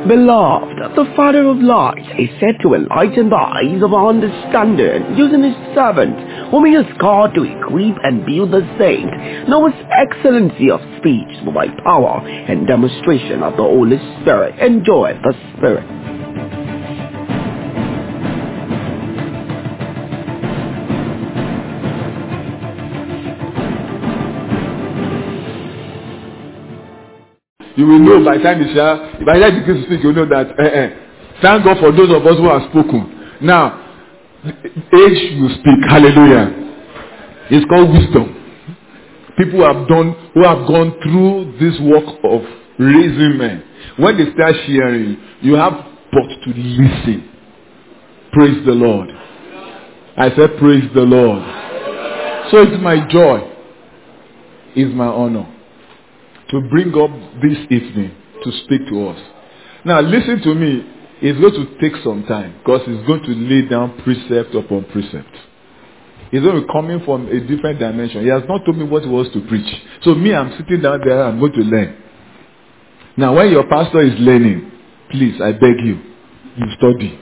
Beloved, the Father of lights is said to enlighten the eyes of our understanding, using his servant, whom he has called to equip and build the saint. Know his excellency of speech by power and demonstration of the Holy Spirit. Enjoy the Spirit. You will know by the time you share, by the time you begin to speak, you will know that. Thank God for those of us who have spoken. Now, age will speak. Hallelujah. It's called wisdom. People who have gone through this work of raising men. When they start sharing, you have but to listen. Praise the Lord. I said, praise the Lord. So it's my joy. It's my honor to bring up this evening to speak to us. Now listen to me. It's going to take some time because it's going to lay down precept upon precept. It's going to be coming from a different dimension. He has not told me what he wants to preach. So me, I'm sitting down there, I'm going to learn. Now when your pastor is learning, please, I beg you, you study.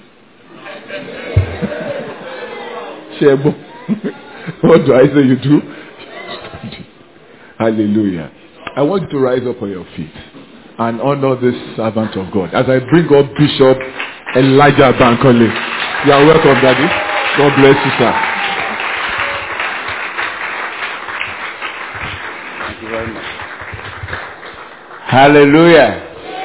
Shebo. What do I say you do? Study. Hallelujah. I want you to rise up on your feet and honor this servant of God. As I bring up Bishop Elijah Bankole. You are welcome, Daddy. God bless you, sir. Thank you very much. Hallelujah.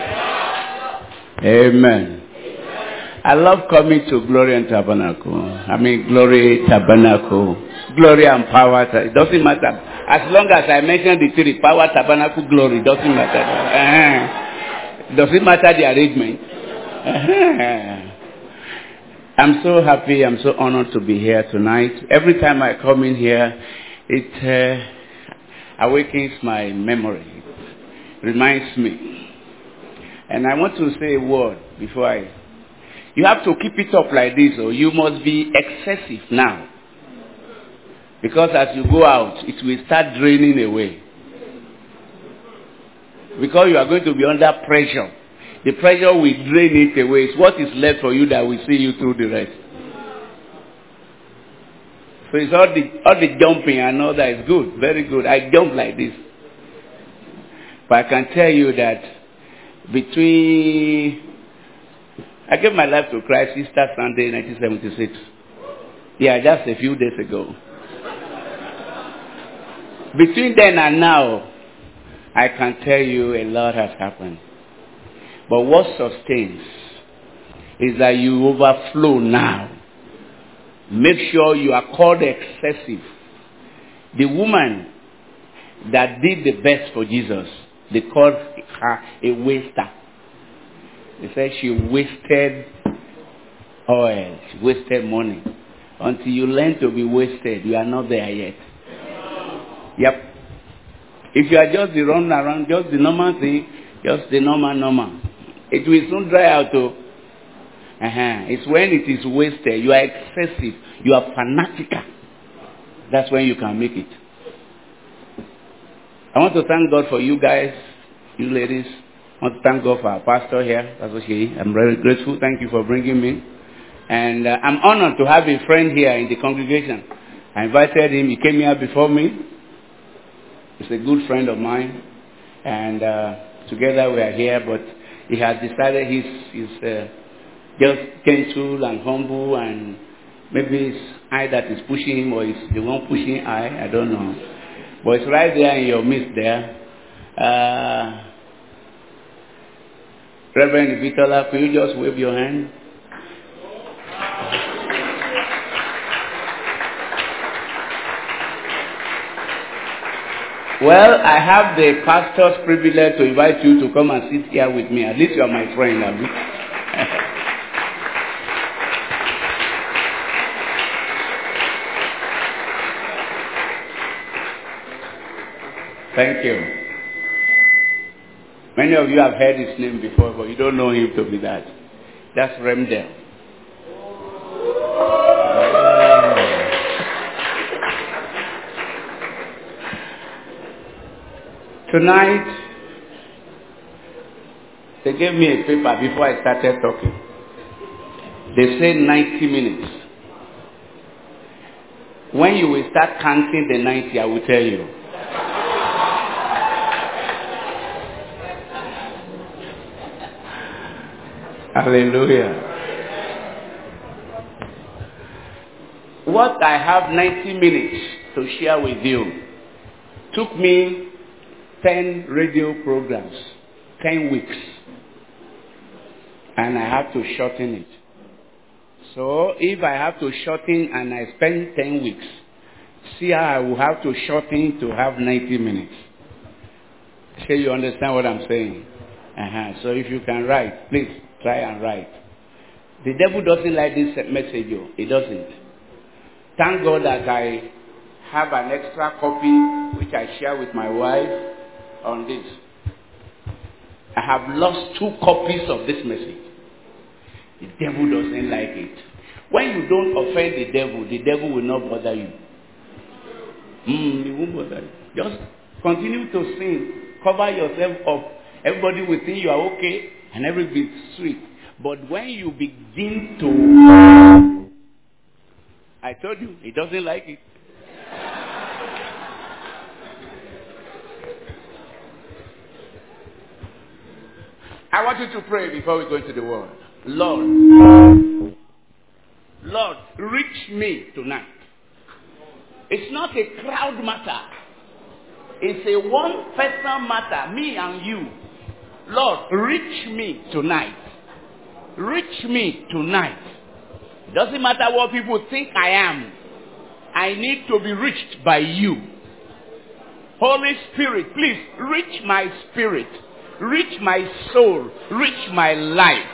Amen. I love coming to Glory and Tabernacle. Glory Tabernacle. Glory and Power. It doesn't matter. As long as I mention the three, Power, Tabernacle, Glory, doesn't matter. Doesn't matter the arrangement. I'm so happy, I'm so honored to be here tonight. Every time I come in here, it awakens my memory. Reminds me. And I want to say a word before you have to keep it up like this, or you must be excessive now. Because as you go out, it will start draining away. Because you are going to be under pressure. The pressure will drain it away. It's what is left for you that will see you through the rest. So it's all the jumping and all that is good. Very good. I jump like this. But I can tell you that I gave my life to Christ Easter Sunday 1976. Yeah, just a few days ago. Between then and now, I can tell you a lot has happened. But what sustains is that you overflow now. Make sure you are called excessive. The woman that did the best for Jesus, they called her a waster. They said she wasted oil, she wasted money. Until you learn to be wasted, you are not there yet. Yep. If you are just the run around, just the normal thing, just the normal, it will soon dry out. It's when it is wasted, you are excessive, you are fanatical. That's when you can make it. I want to thank God for you guys, you ladies. I want to thank God for our pastor here. That's okay. I'm very grateful. Thank you for bringing me. And I'm honored to have a friend here in the congregation. I invited him. He came here before me. He's a good friend of mine, and together we are here, but he has decided he's just gentle and humble, and maybe it's I that is pushing him, or it's the one pushing I don't know. But it's right there in your midst there. Reverend Vitola, could you just wave your hand? Well, I have the pastor's privilege to invite you to come and sit here with me. At least you are my friend, Abi. Thank you. Many of you have heard his name before, but you don't know him to be that. That's Remdel. Tonight, They gave me a paper before I started talking. They said 90 minutes. When you will start counting the 90, I will tell you. Hallelujah. What I have 90 minutes to share with you took me 10 radio programs, 10 weeks. And I have to shorten it. So if I have to shorten and I spend 10 weeks, see how I will have to shorten to have 90 minutes. Sure you understand what I'm saying? So if you can write, please try and write. The devil doesn't like this message. He doesn't. Thank God that I have an extra copy which I share with my wife on this. I have lost 2 copies of this message. The devil doesn't like it. When you don't offend the devil will not bother you. He won't bother you. Just continue to sing. Cover yourself up. Everybody will think you are okay and everything is sweet. But when you begin to... I told you, he doesn't like it. I want you to pray before we go into the word. Lord, reach me tonight. It's not a crowd matter. It's a one-person matter, me and you. Lord, reach me tonight. Reach me tonight. Doesn't matter what people think I am. I need to be reached by you. Holy Spirit, please reach my spirit. Reach my soul. Reach my life.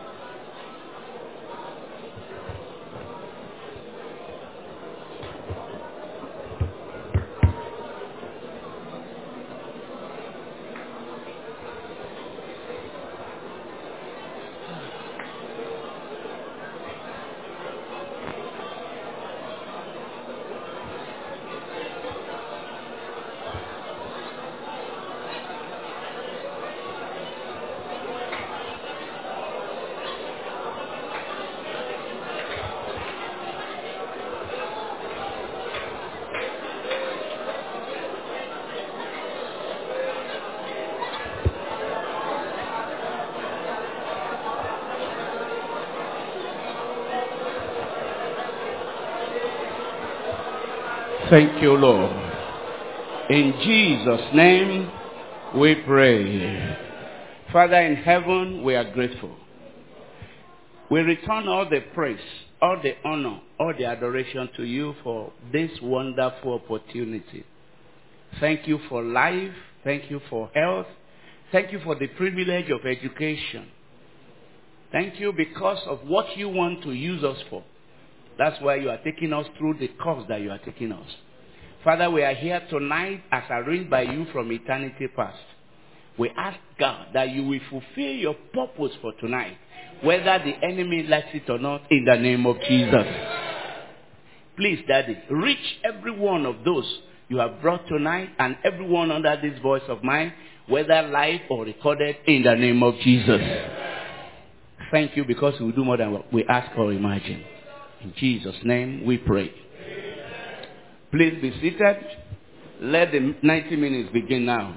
Thank you, Lord. In Jesus' name we pray. Father in heaven, we are grateful. We return all the praise, all the honor, all the adoration to you for this wonderful opportunity. Thank you for life. Thank you for health. Thank you for the privilege of education. Thank you because of what you want to use us for. That's why you are taking us through the course that you are taking us. Father, we are here tonight as arranged by you from eternity past. We ask God that you will fulfill your purpose for tonight, whether the enemy likes it or not, in the name of Jesus. Please, Daddy, reach every one of those you have brought tonight and everyone under this voice of mine, whether live or recorded, in the name of Jesus. Thank you because we will do more than what we ask or imagine. In Jesus' name we pray. Please be seated. Let the 90 minutes begin now.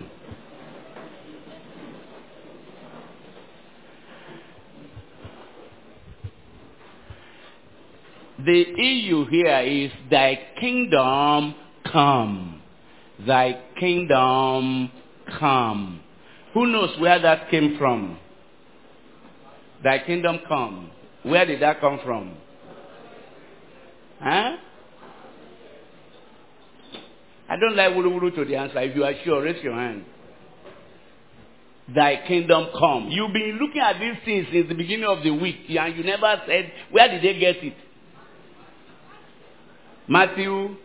The issue here is thy kingdom come. Thy kingdom come. Who knows where that came from? Thy kingdom come. Where did that come from? Huh? I don't like wuru to the answer. If you are sure, raise your hand. Thy kingdom come. You've been looking at these things since the beginning of the week, and you never said, where did they get it? Matthew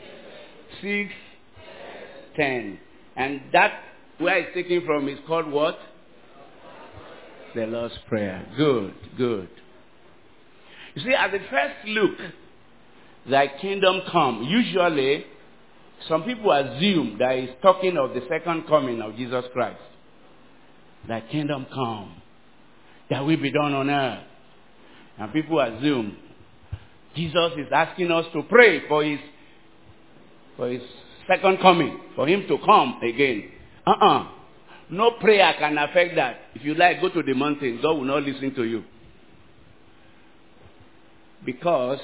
6:10. And that where it's taken from is called what? The Lord's Prayer. Good, good. You see, at the first look, thy kingdom come. Usually, some people assume that he's talking of the second coming of Jesus Christ. Thy kingdom come. that will be done on earth. And people assume Jesus is asking us to pray for his second coming, for him to come again. No prayer can affect that. If you like, go to the mountain. God will not listen to you. Because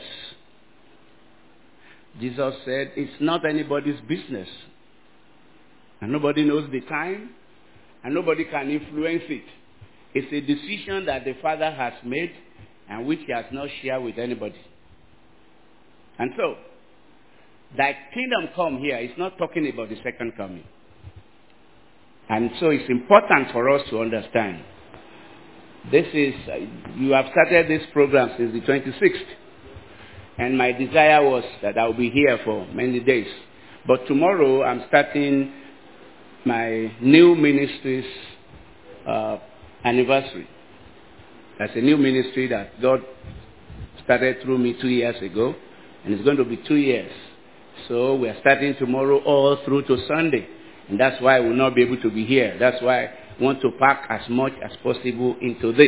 Jesus said it's not anybody's business. And nobody knows the time. And nobody can influence it. It's a decision that the Father has made and which he has not shared with anybody. And so, thy kingdom come here is not talking about the second coming. And so it's important for us to understand. This is, you have started this program since the 26th. And my desire was that I will be here for many days. But tomorrow I'm starting my new ministry's anniversary. That's a new ministry that God started through me 2 years ago. And it's going to be 2 years. So we are starting tomorrow all through to Sunday. And that's why I will not be able to be here. That's why I want to pack as much as possible into this.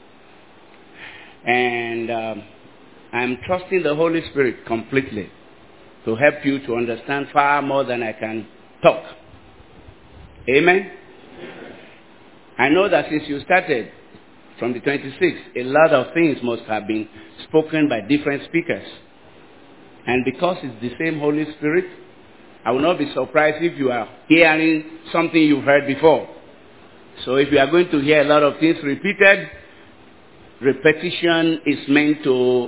And I'm trusting the Holy Spirit completely to help you to understand far more than I can talk. Amen? I know that since you started from the 26th, a lot of things must have been spoken by different speakers. And because it's the same Holy Spirit, I will not be surprised if you are hearing something you've heard before. So if you are going to hear a lot of things repeated, repetition is meant to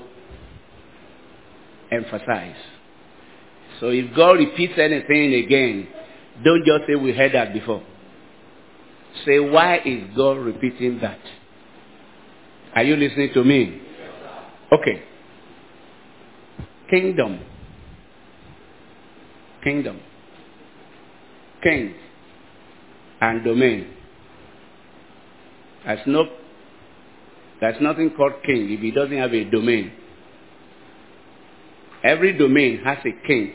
emphasize. So if God repeats anything again, don't just say we heard that before. Say, why is God repeating that? Are you listening to me? Okay. Kingdom. Kingdom. King. And domain. There's nothing called king if he doesn't have a domain. Every domain has a king.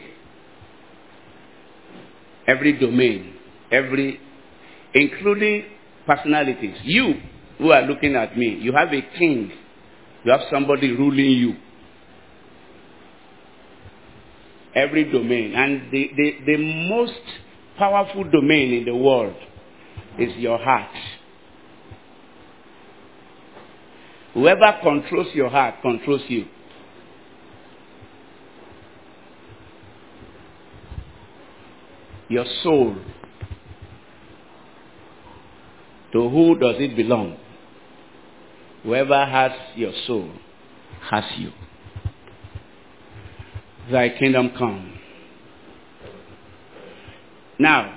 Every domain. Including personalities. You who are looking at me, you have a king. You have somebody ruling you. Every domain. And the most powerful domain in the world is your heart. Whoever controls your heart controls you. Your soul. To who does it belong? Whoever has your soul has you. Thy kingdom come. Now,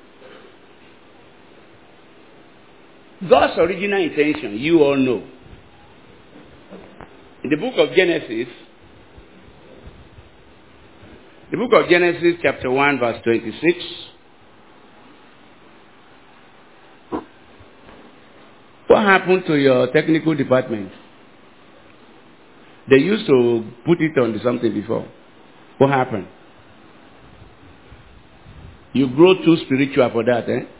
God's original intention, you all know. In the book of Genesis chapter 1 verse 26, what happened to your technical department? They used to put it on something before. What happened? You grow too spiritual for that, eh?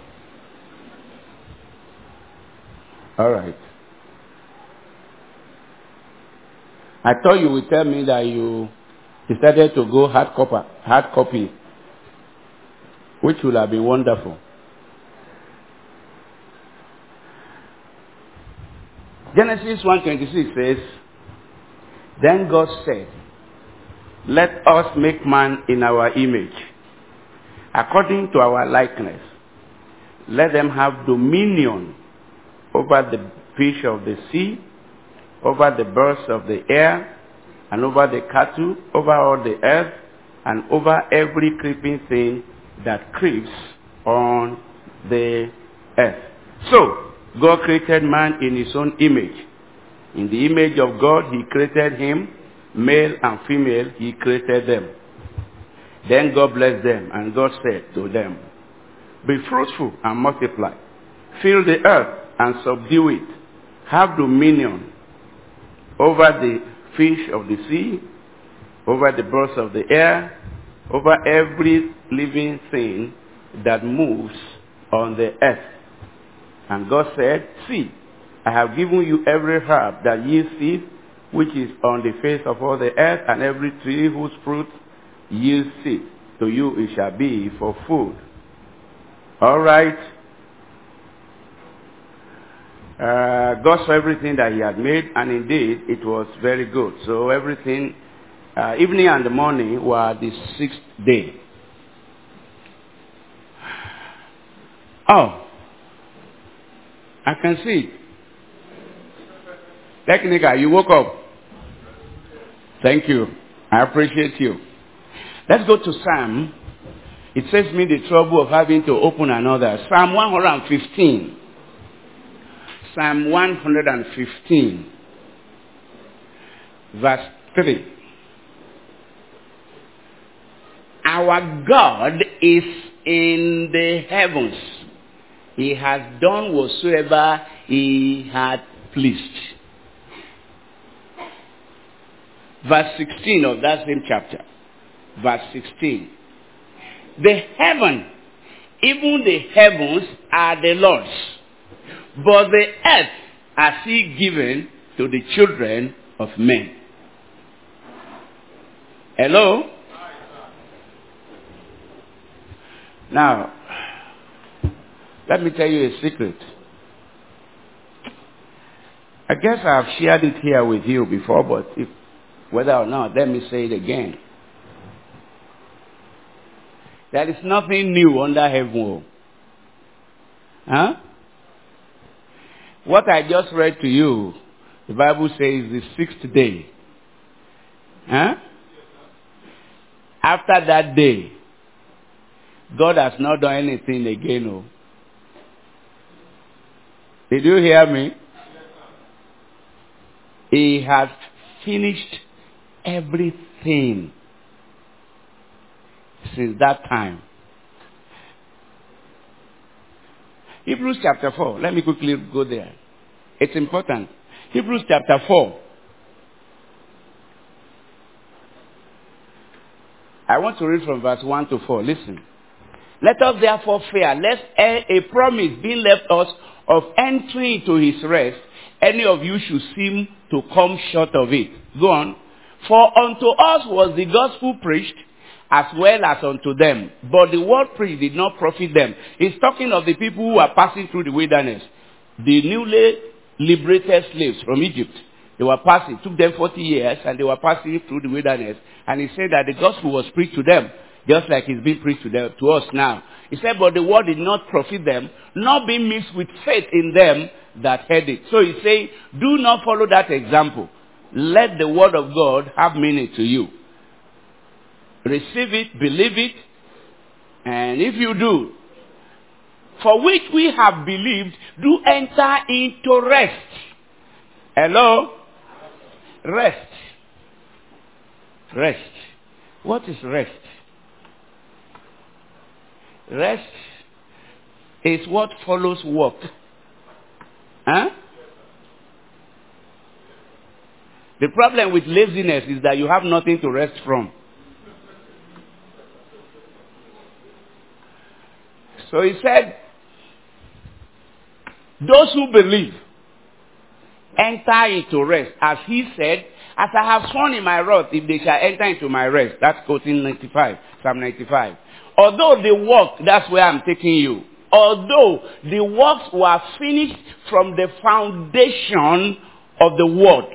All right. I thought you would tell me that you decided to go hard copy, which would have been wonderful. Genesis 1:26 says, then God said, let us make man in our image, according to our likeness. Let them have dominion over the fish of the sea, over the birds of the air, and over the cattle, over all the earth, and over every creeping thing that creeps on the earth. So, God created man in his own image. In the image of God, he created him, male and female, he created them. Then God blessed them, and God said to them, be fruitful and multiply. Fill the earth and subdue it. Have dominion over the fish of the sea, over the birds of the air, over every living thing that moves on the earth. And God said, see, I have given you every herb that yields seed, which is on the face of all the earth, and every tree whose fruit yields seed. To you it shall be for food. All right. God saw everything that he had made, and indeed it was very good. So everything, evening and the morning were the sixth day. Oh, I can see it. Technical, you woke up. Thank you. I appreciate you. Let's go to Psalm. It saves me the trouble of having to open another. Psalm 115. Psalm 115. Verse 3. Our God is in the heavens. He has done whatsoever he had pleased. Verse 16 of that same chapter. Verse 16. The heaven, even the heavens are the Lord's, but the earth has he given to the children of men. Hello? Now, let me tell you a secret. I guess I have shared it here with you before, but whether or not, let me say it again. There is nothing new under heaven. Huh? What I just read to you, the Bible says the sixth day. Huh? After that day, God has not done anything again. Oh. Did you hear me? He has finished everything since that time. Hebrews chapter 4. Let me quickly go there. It's important. Hebrews chapter 4. I want to read from verse 1 to 4. Listen. Let us therefore fear, lest a promise being left us of entering into his rest, any of you should seem to come short of it. Go on. For unto us was the gospel preached, as well as unto them. But the word preached did not profit them. He's talking of the people who are passing through the wilderness. The newly liberated slaves from Egypt. They were passing. It took them 40 years and they were passing through the wilderness. And he said that the gospel was preached to them, just like it's being preached to us now. He said, but the word did not profit them, not being mixed with faith in them that heard it. So he said, do not follow that example. Let the word of God have meaning to you. Receive it, believe it, and if you do, for which we have believed, do enter into rest. Hello? Rest. Rest. What is rest? Rest is what follows work. Huh? The problem with laziness is that you have nothing to rest from. So he said, those who believe enter into rest. As he said, as I have sworn in my wrath, if they shall enter into my rest. That's quoting 95, Psalm 95. Although the work, that's where I'm taking you. Although the works were finished from the foundation of the world.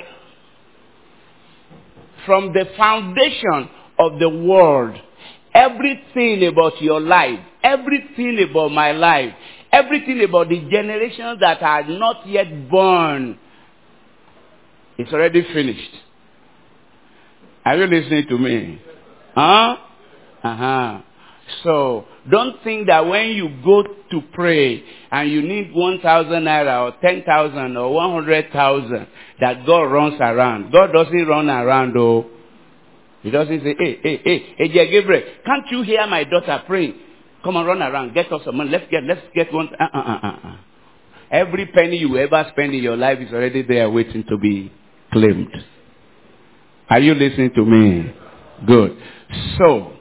From the foundation of the world. Everything about your life, everything about my life, everything about the generations that are not yet born, it's already finished. Are you listening to me? Huh? Uh-huh. So, don't think that when you go to pray and you need 1,000 naira or 10,000 or 100,000 that God runs around. God doesn't run around though. He doesn't say, hey, Gabriel, can't you hear my daughter praying? Come on, run around, get us some money. Let's get one. Every penny you ever spend in your life is already there waiting to be claimed. Are you listening to me? Good. So,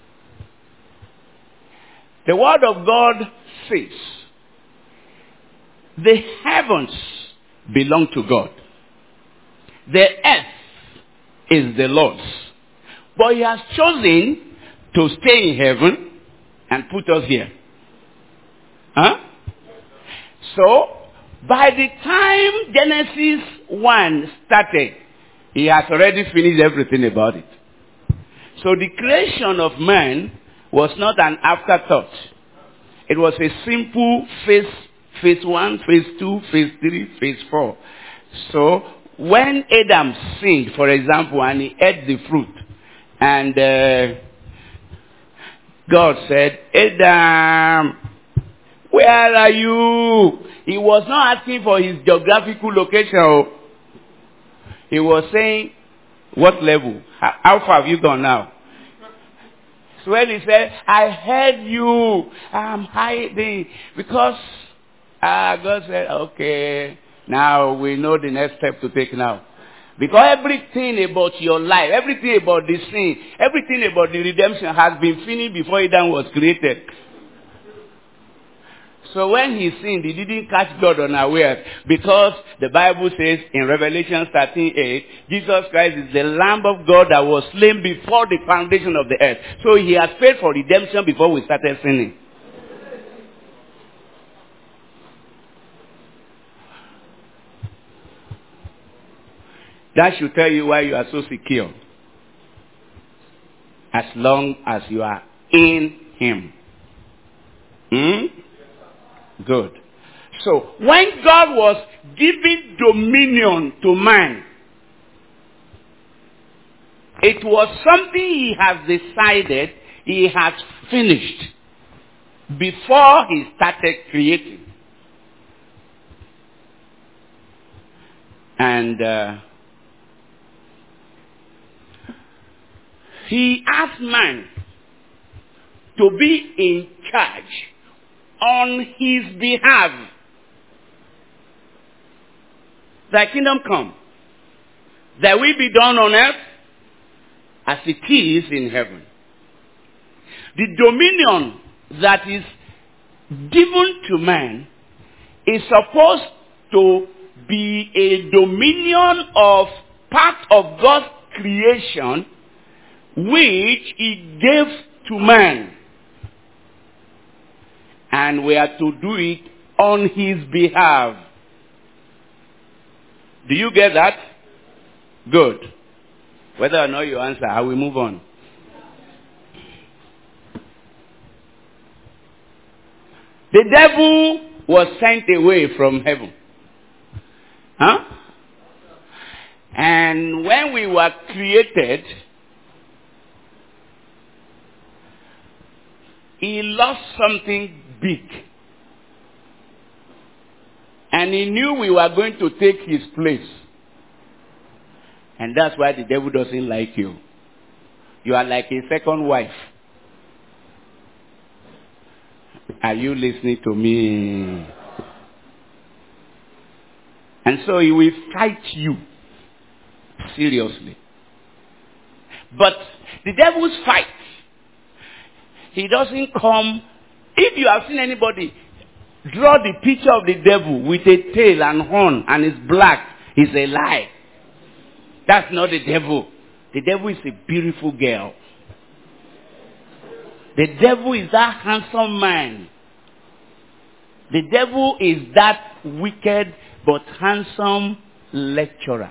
the word of God says, the heavens belong to God. The earth is the Lord's. But he has chosen to stay in heaven and put us here. Huh? So, by the time Genesis 1 started, he has already finished everything about it. So the creation of man was not an afterthought. It was a simple phase 1, phase 2, phase 3, phase 4. So when Adam sinned, for example, and he ate the fruit, and God said, Adam, where are you? He was not asking for his geographical location. He was saying, what level? How far have you gone now? So when he said, I heard you, I'm hiding. Because God said, okay, now we know the next step to take now. Because everything about your life, everything about the sin, everything about the redemption has been finished before Adam was created. So when he sinned, he didn't catch God unawares, because the Bible says in Revelation 13:8, Jesus Christ is the Lamb of God that was slain before the foundation of the earth. So he has paid for redemption before we started sinning. That should tell you why you are so secure. As long as you are in him. Good. So, when God was giving dominion to man, it was something he has decided he has finished before he started creating. And he asked man to be in charge on his behalf. Thy kingdom come. Thy will be done on earth as it is in heaven. The dominion that is given to man is supposed to be a dominion of part of God's creation which he gave to man. And we are to do it on his behalf. Do you get that? Good. Whether or not you answer, I will move on. The devil was sent away from heaven. Huh? And when we were created, he lost something big. And he knew we were going to take his place. And that's why the devil doesn't like you. You are like a second wife. Are you listening to me? And so he will fight you seriously. But the devil's fight, he doesn't come. If you have seen anybody draw the picture of the devil with a tail and horn and is black, it's a lie. That's not the devil. The devil is a beautiful girl. The devil is that handsome man. The devil is that wicked but handsome lecturer.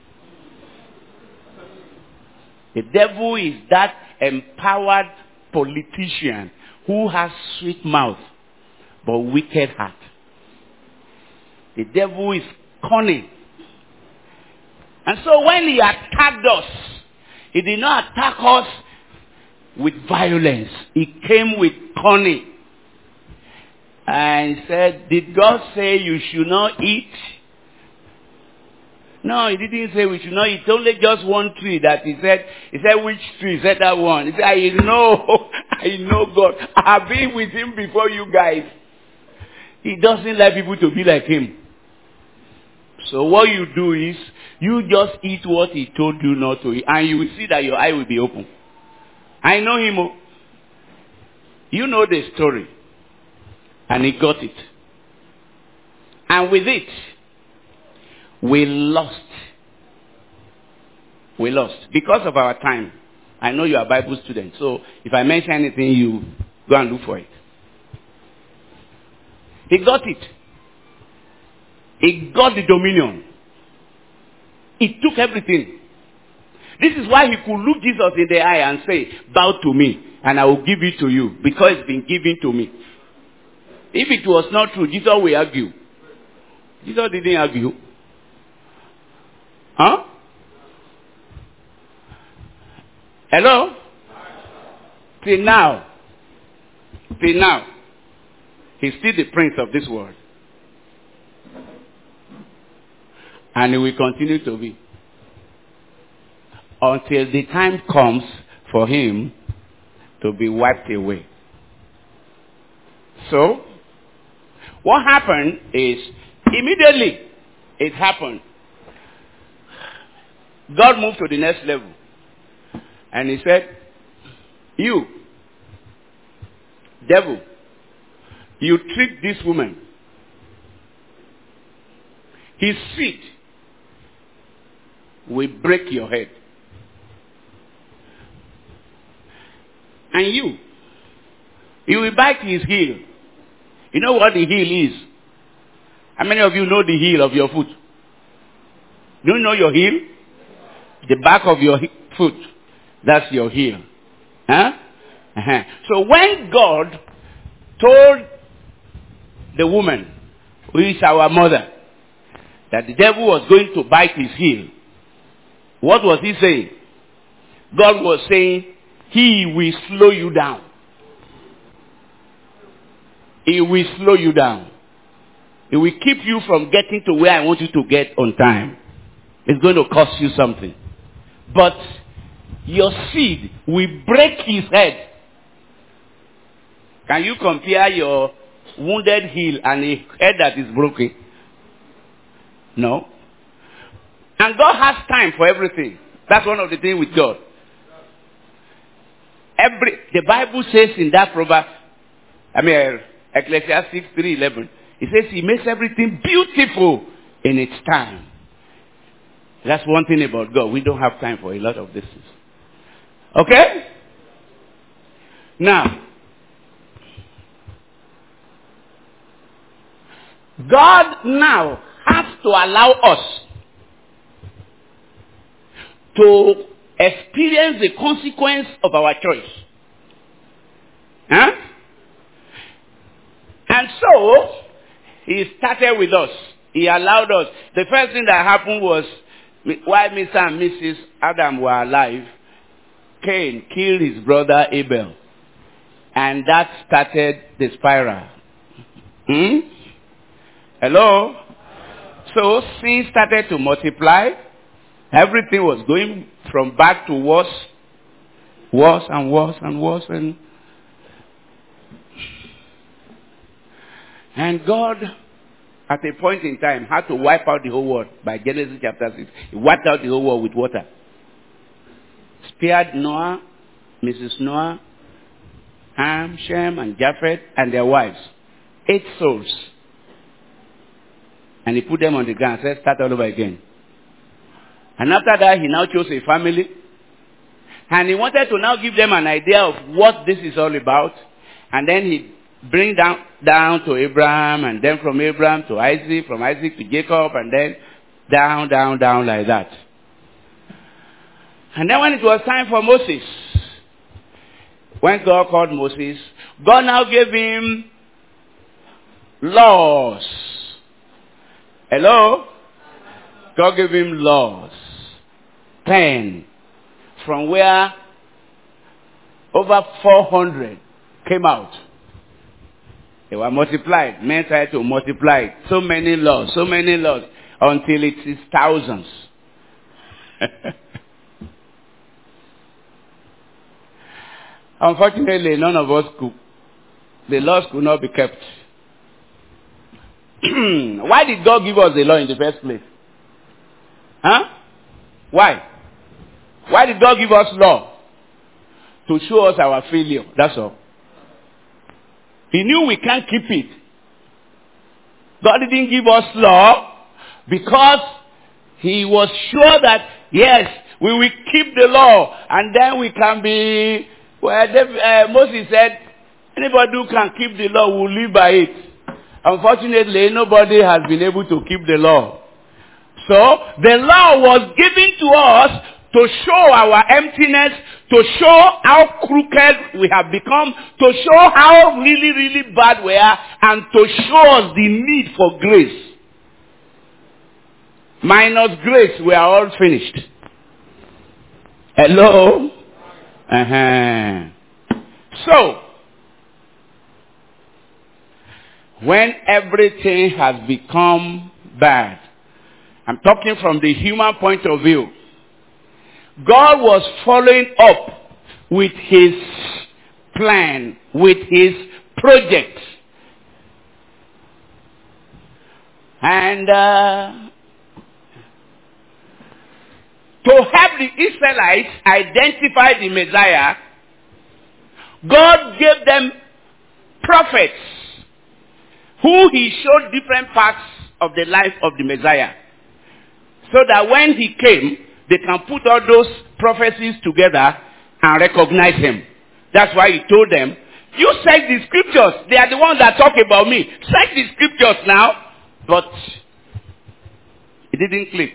The devil is that empowered politician who has sweet mouth but wicked heart. The devil is cunning. And so when he attacked us, he did not attack us with violence. He came with cunning. And he said, did God say you should not eat? No, he didn't say we should not eat. Only just one tree that he said. He said, which tree? He said that one. He said, I know God. I have been with him before you guys. He doesn't like people to be like him. So what you do is, you just eat what he told you not to eat. And you will see that your eye will be open. I know him. You know the story. And he got it. And with it, We lost. We lost. Because of our time. I know you are Bible students, so if I mention anything, you go and look for it. He got it. He got the dominion. He took everything. This is why he could look Jesus in the eye and say, bow to me, and I will give it to you, because it's been given to me. If it was not true, Jesus will argue. Jesus didn't argue. Huh? Hello? Till now, he's still the prince of this world. And he will continue to be. Until the time comes for him to be wiped away. So, what happened is, immediately it happened. God moved to the next level. And he said, you, devil, you tricked this woman. His seed will break your head. And you will bite his heel. You know what the heel is? How many of you know the heel of your foot? Do you know your heel? The back of your foot. That's your heel. Huh? Uh-huh. So when God told the woman, who is our mother, that the devil was going to bite his heel, what was he saying? God was saying, he will slow you down. He will slow you down. It will keep you from getting to where I want you to get on time. It's going to cost you something. But your seed will break his head. Can you compare your wounded heel and a head that is broken? No. And God has time for everything. That's one of the things with God. The Bible says in that proverb, Ecclesiastes 3:11, it says he makes everything beautiful in its time. That's one thing about God. We don't have time for a lot of this. Okay? Now, God now has to allow us to experience the consequence of our choice. Huh? And so, he started with us. He allowed us. The first thing that happened was, while Mr. and Mrs. Adam were alive, Cain killed his brother Abel. And that started the spiral. Hello? So, sin started to multiply. Everything was going from bad to worse. Worse and worse and worse. And God, at a point in time, had to wipe out the whole world. By Genesis chapter 6, he wiped out the whole world with water. Spared Noah, Mrs. Noah, Ham, Shem, and Japheth, and their wives. 8 souls. And he put them on the ground and said, start all over again. And after that, he now chose a family. And he wanted to now give them an idea of what this is all about. And then he bring down to Abraham, and then from Abraham to Isaac, from Isaac to Jacob, and then down like that. And then when it was time for Moses, when God called Moses, God now gave him laws. Hello? God gave him laws. 10. From where over 400 came out. They were multiplied. Men tried to multiply. So many laws, until it is thousands. Unfortunately, none of us could. The laws could not be kept. Why did God give us the law in the first place? Huh? Why? Why did God give us law? To show us our failure. That's all. He knew we can't keep it. God didn't give us law because He was sure that, yes, we will keep the law, and then we can be, Moses said, anybody who can keep the law will live by it. Unfortunately, nobody has been able to keep the law. So, the law was given to us to show our emptiness, to show how crooked we have become, to show how really, really bad we are, and to show us the need for grace. Minus grace, we are all finished. Hello? So, when everything has become bad, I'm talking from the human point of view, God was following up with his plan, with his project. And to help the Israelites identify the Messiah, God gave them prophets who he showed different parts of the life of the Messiah. So that when he came, they can put all those prophecies together and recognize him. That's why he told them, you search the scriptures. They are the ones that talk about me. Search the scriptures now. But it didn't click.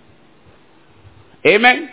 Amen?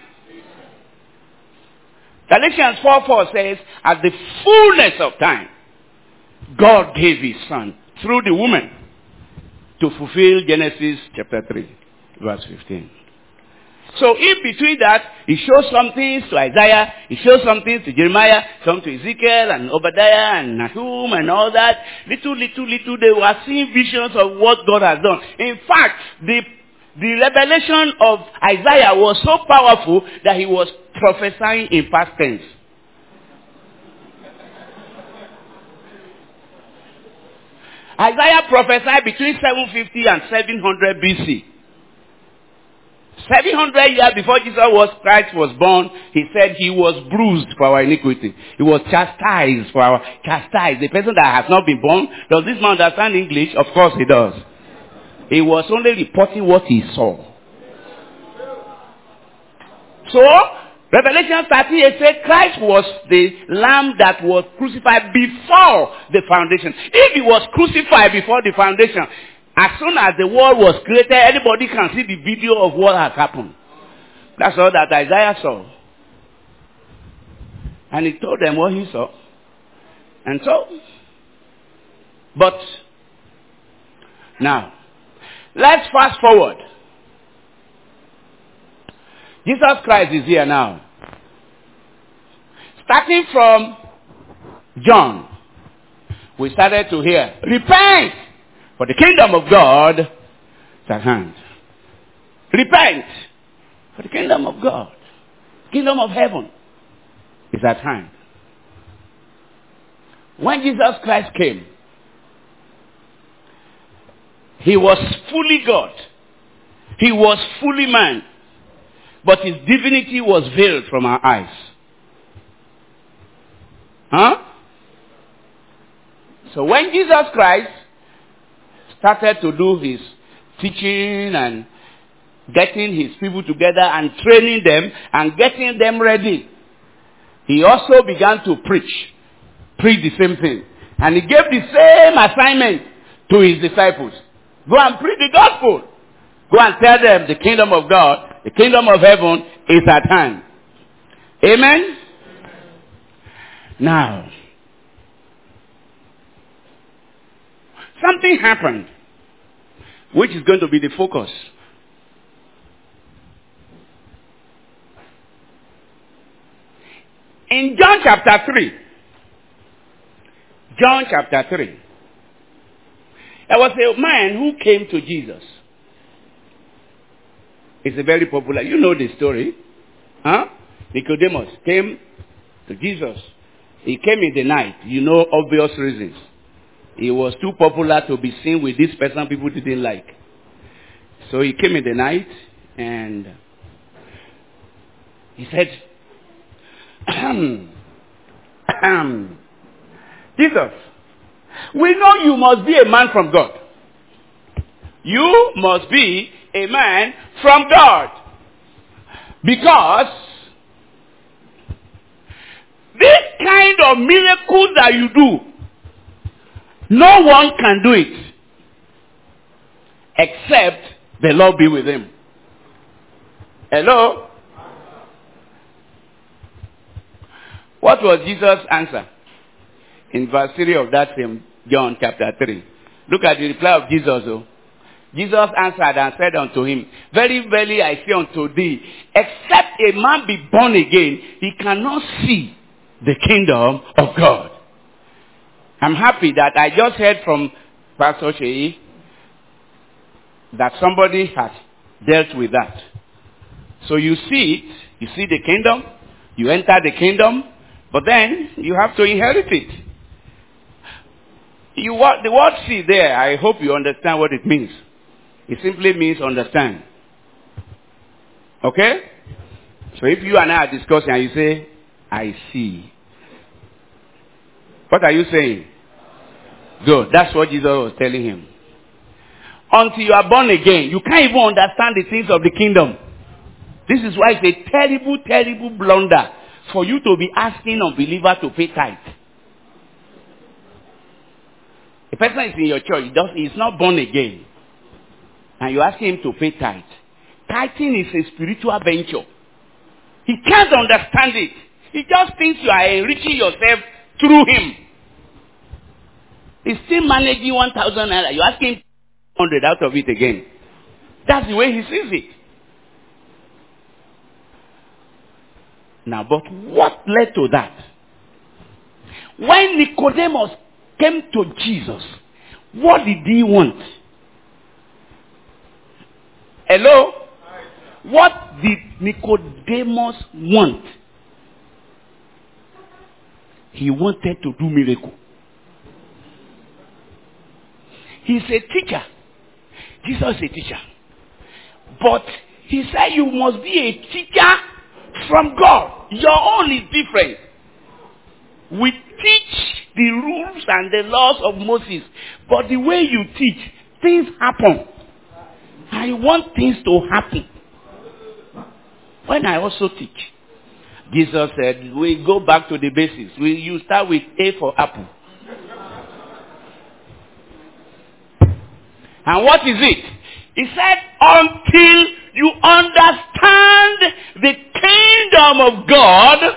Galatians 4:4 says, at the fullness of time, God gave his son through the woman to fulfill Genesis chapter 3, verse 15. So in between that, he shows some things to Isaiah, he shows some things to Jeremiah, some to Ezekiel and Obadiah and Nahum and all that. Little, they were seeing visions of what God has done. In fact, the revelation of Isaiah was so powerful that he was prophesying in past tense. Isaiah prophesied between 750 and 700 BC. 700 years before Christ was born, he said he was bruised for our iniquity. He was chastised for our chastised. The person that has not been born, does this man understand English? Of course he does. He was only reporting what he saw. So, Revelation 38 says Christ was the lamb that was crucified before the foundation. If he was crucified before the foundation, as soon as the world was created, anybody can see the video of what has happened. That's all that Isaiah saw. And he told them what he saw. And so, but, now, let's fast forward. Jesus Christ is here now. Starting from John, we started to hear, repent, for the kingdom of God is at hand. Repent, for the kingdom of God, kingdom of heaven is at hand. When Jesus Christ came, he was fully God. He was fully man. But his divinity was veiled from our eyes. So when Jesus Christ started to do his teaching and getting his people together and training them and getting them ready, he also began to preach the same thing. And he gave the same assignment to his disciples. Go and preach the gospel. Go and tell them the kingdom of God, the kingdom of heaven is at hand. Amen? Now, something happened, which is going to be the focus. In John chapter 3, there was a man who came to Jesus. It's a very popular, you know the story. Nicodemus came to Jesus. He came in the night, you know, obvious reasons. He was too popular to be seen with this person people didn't like. So he came in the night and he said, Jesus, we know you must be a man from God. You must be Amen. From God. Because this kind of miracle that you do, no one can do it except the Lord be with him. Hello? What was Jesus' answer? In verse 3 of that same John chapter 3. Look at the reply of Jesus. Oh. Jesus answered and said unto him, Very, verily I say unto thee, except a man be born again, he cannot see the kingdom of God. I'm happy that I just heard from Pastor Sheyi that somebody has dealt with that. So you see it, you see the kingdom, you enter the kingdom, but then you have to inherit it. The word see there, I hope you understand what it means. It simply means understand. Okay? So if you and I are discussing and you say, I see. What are you saying? Good. That's what Jesus was telling him. Until you are born again, you can't even understand the things of the kingdom. This is why it's a terrible, terrible blunder for you to be asking unbeliever to pay tithe. A person is in your church, he's not born again. And you ask him to pay tithe. Tithing is a spiritual venture. He can't understand it. He just thinks you are enriching yourself through him. He's still managing 1,000 naira. You ask him 100 out of it again. That's the way he sees it. Now, but what led to that? When Nicodemus came to Jesus, what did he want? Hello? What did Nicodemus want? He wanted to do miracle. He's a teacher. Jesus is a teacher. But he said you must be a teacher from God. Your own is different. We teach the rules and the laws of Moses. But the way you teach, things happen. I want things to happen. When I also teach, Jesus said, we go back to the basics. You start with A for apple. And what is it? He said, until you understand the kingdom of God,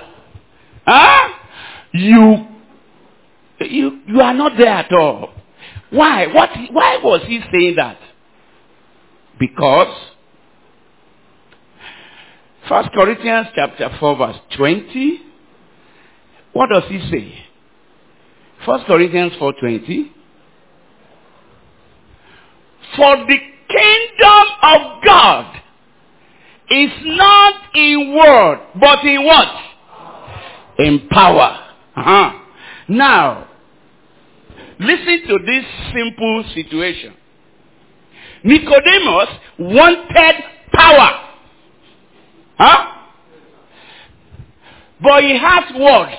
you are not there at all. Why? Why was he saying that? Because 1 Corinthians chapter 4 verse 20, what does he say? 1 Corinthians 4:20. For the kingdom of God is not in word, but in what? In power. Now, listen to this simple situation. Nicodemus wanted power. But he has word.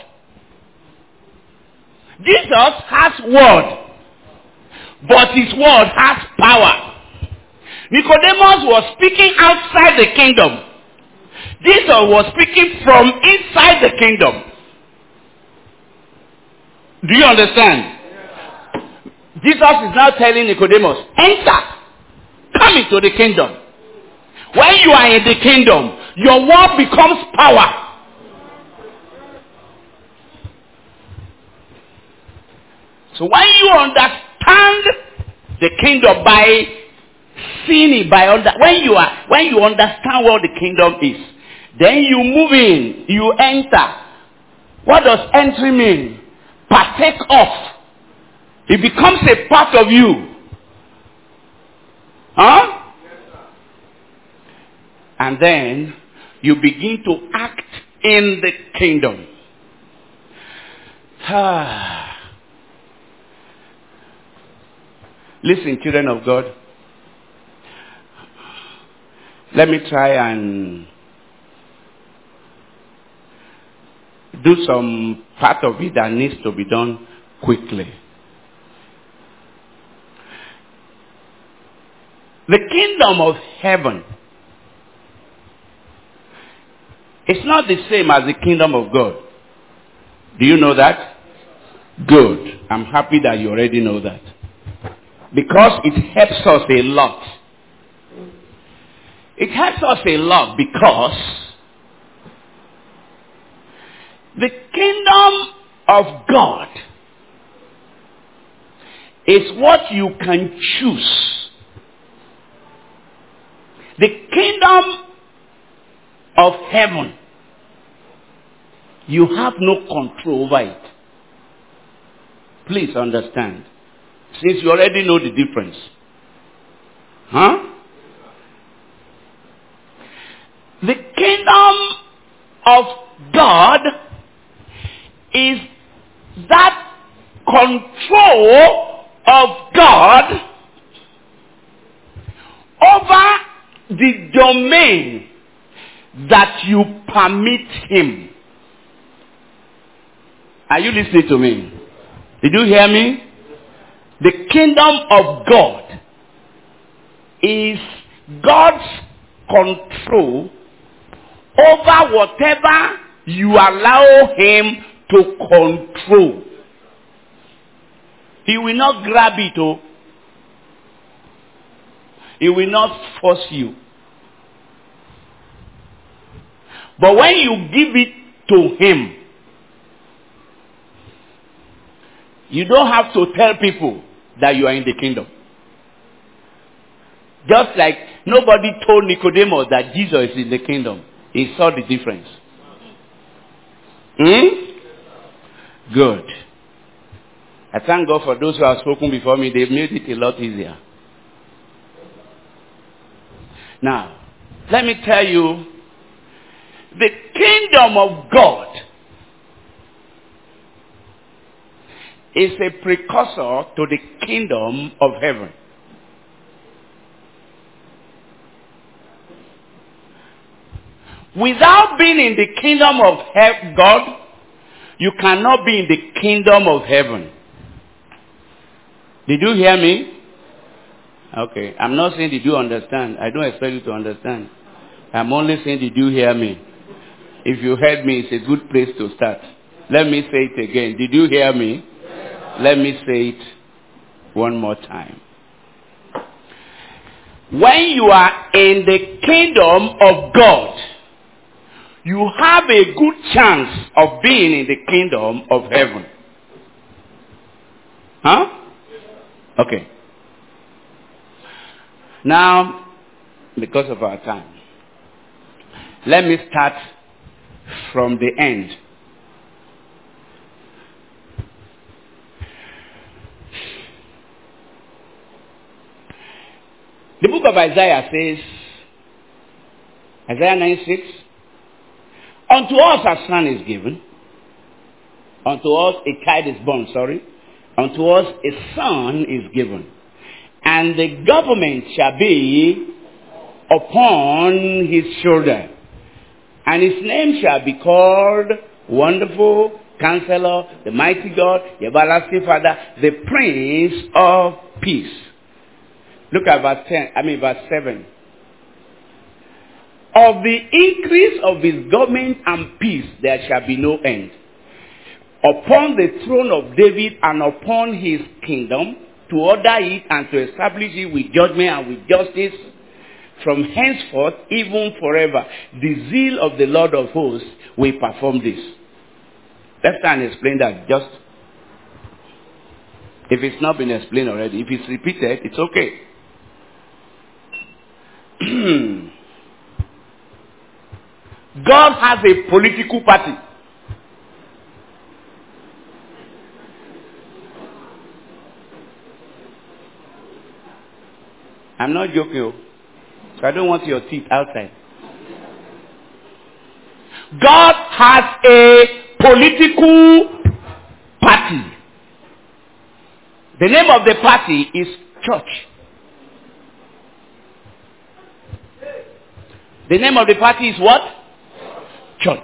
Jesus has word. But his word has power. Nicodemus was speaking outside the kingdom. Jesus was speaking from inside the kingdom. Do you understand? Jesus is now telling Nicodemus, enter. Come into the kingdom. When you are in the kingdom, your word becomes power. So when you understand the kingdom by seeing it, when you understand what the kingdom is, then you move in, you enter. What does entry mean? Partake of. It becomes a part of you. And then you begin to act in the kingdom. Listen, children of God. Let me try and do some part of it that needs to be done quickly. The kingdom of heaven is not the same as the kingdom of God. Do you know that? Good. I'm happy that you already know that. Because it helps us a lot. It helps us a lot because the kingdom of God is what you can choose. The kingdom of heaven, you have no control over it. Please understand. Since you already know the difference. Huh? The kingdom of God is that control of God over the domain that you permit him. Are you listening to me? Did you hear me? The kingdom of God is God's control over whatever you allow him to control. He will not grab it. Oh. He will not force you. But when you give it to him, you don't have to tell people that you are in the kingdom. Just like nobody told Nicodemus that Jesus is in the kingdom. He saw the difference. Good. I thank God for those who have spoken before me. They've made it a lot easier. Now, let me tell you, the kingdom of God is a precursor to the kingdom of heaven. Without being in the kingdom of God, you cannot be in the kingdom of heaven. Did you hear me? Okay. I'm not saying did you understand. I don't expect you to understand. I'm only saying did you hear me? If you heard me, it's a good place to start. Let me say it again. Did you hear me? Let me say it one more time. When you are in the kingdom of God, you have a good chance of being in the kingdom of heaven. Huh? Okay. Now, because of our time, let me start from the end. The book of Isaiah says, Isaiah 9:6, unto us a son is given, unto us a child is born, unto us a son is given, and the government shall be upon his shoulder, and his name shall be called Wonderful, Counselor, the Mighty God, the Everlasting Father, the Prince of Peace. Look at verse 7. Of the increase of his government and peace there shall be no end. Upon the throne of David and upon his kingdom, to order it and to establish it with judgment and with justice from henceforth, even forever. The zeal of the Lord of hosts will perform this. Let's try and explain that. Just if it's not been explained already, if it's repeated, it's okay. God has a political party. I'm not joking. So I don't want your teeth outside. God has a political party. The name of the party is church. The name of the party is what? Church.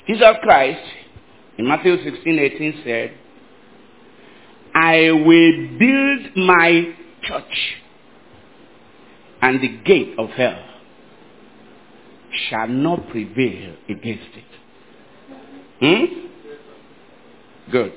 Jesus Christ, in Matthew 16:18 said, I will build my church, and the gate of hell shall not prevail against it. Good.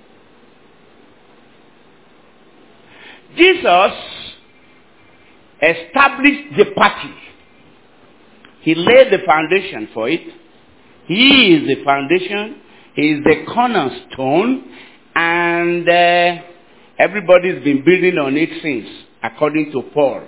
Jesus established the party. He laid the foundation for it. He is the foundation. He is the cornerstone. And everybody's been building on it since, according to Paul.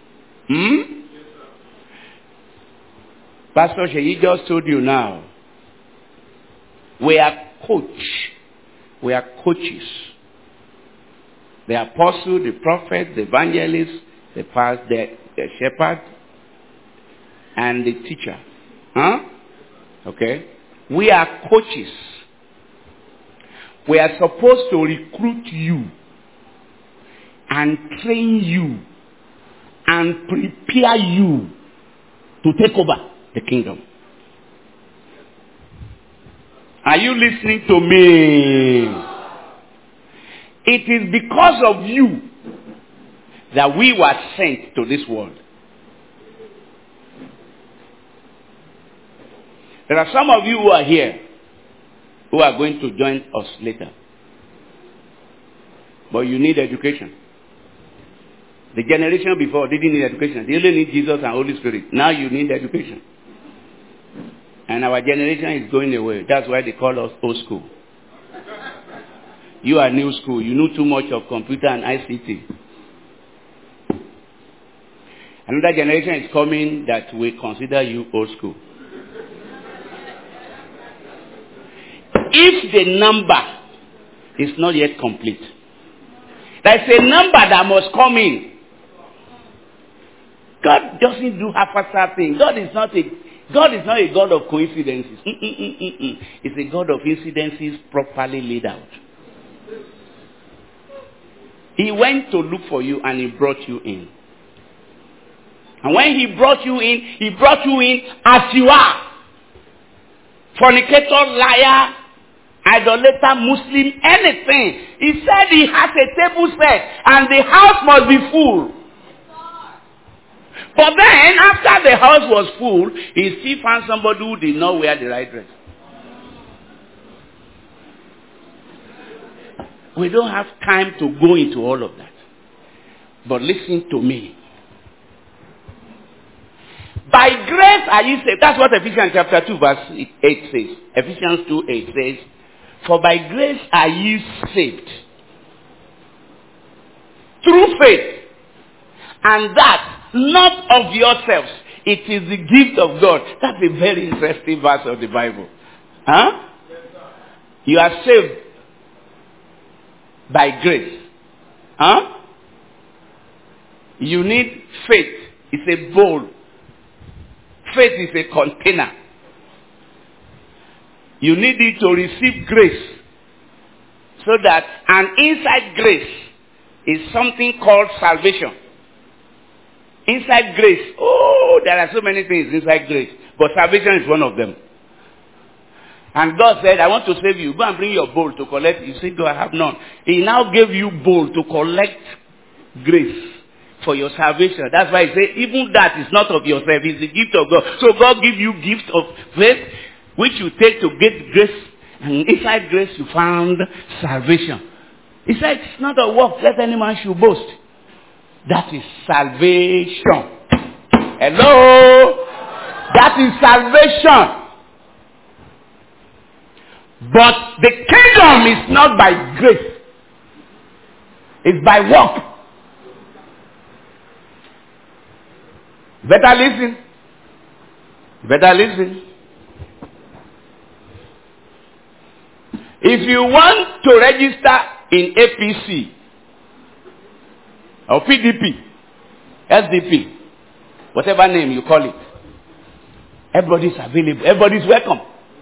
Pastor Sheyi just told you now. We are We are coaches. The apostle, the prophet, the evangelist, the pastor, the shepherd, and the teacher. Okay? We are coaches. We are supposed to recruit you and train you and prepare you to take over the kingdom. Are you listening to me? It is because of you that we were sent to this world. There are some of you who are here who are going to join us later. But you need education. The generation before didn't need education. They only need Jesus and Holy Spirit. Now you need education. And our generation is going away. That's why they call us old school. You are new school. You know too much of computer and ICT. Another generation is coming that will consider you old school. If the number is not yet complete, there's a number that must come in. God doesn't do half-assed things. God is not a God of coincidences. It's a God of incidences properly laid out. He went to look for you and he brought you in. And when he brought you in as you are. Fornicator, liar, idolater, Muslim, anything. He said he has a table set and the house must be full. But then, after the house was full, he still found somebody who did not wear the right dress. We don't have time to go into all of that. But listen to me. By grace are you saved. That's what Ephesians chapter 2 verse 8 says. Ephesians 2:8 says, for by grace are you saved. Through faith. And that not of yourselves. It is the gift of God. That's a very interesting verse of the Bible. Huh? You are saved by grace. Huh? You need faith. It's a bowl. Faith is a container. You need it to receive grace. So that, and inside grace is something called salvation. Inside grace, there are so many things inside grace, but salvation is one of them. And God said, I want to save you. Go and bring your bowl to collect. You say, God, I have none. He now gave you bowl to collect grace for your salvation. That's why he said, even that is not of yourself. It's the gift of God. So God gives you gift of faith, which you take to get grace. And inside grace you found salvation. He said, it's not a work, let any man should boast. That is salvation. Hello? That is salvation. But the kingdom is not by grace. It's by work. Better listen. Better listen. If you want to register in APC, or PDP, SDP, whatever name you call it, everybody's available. Everybody's welcome.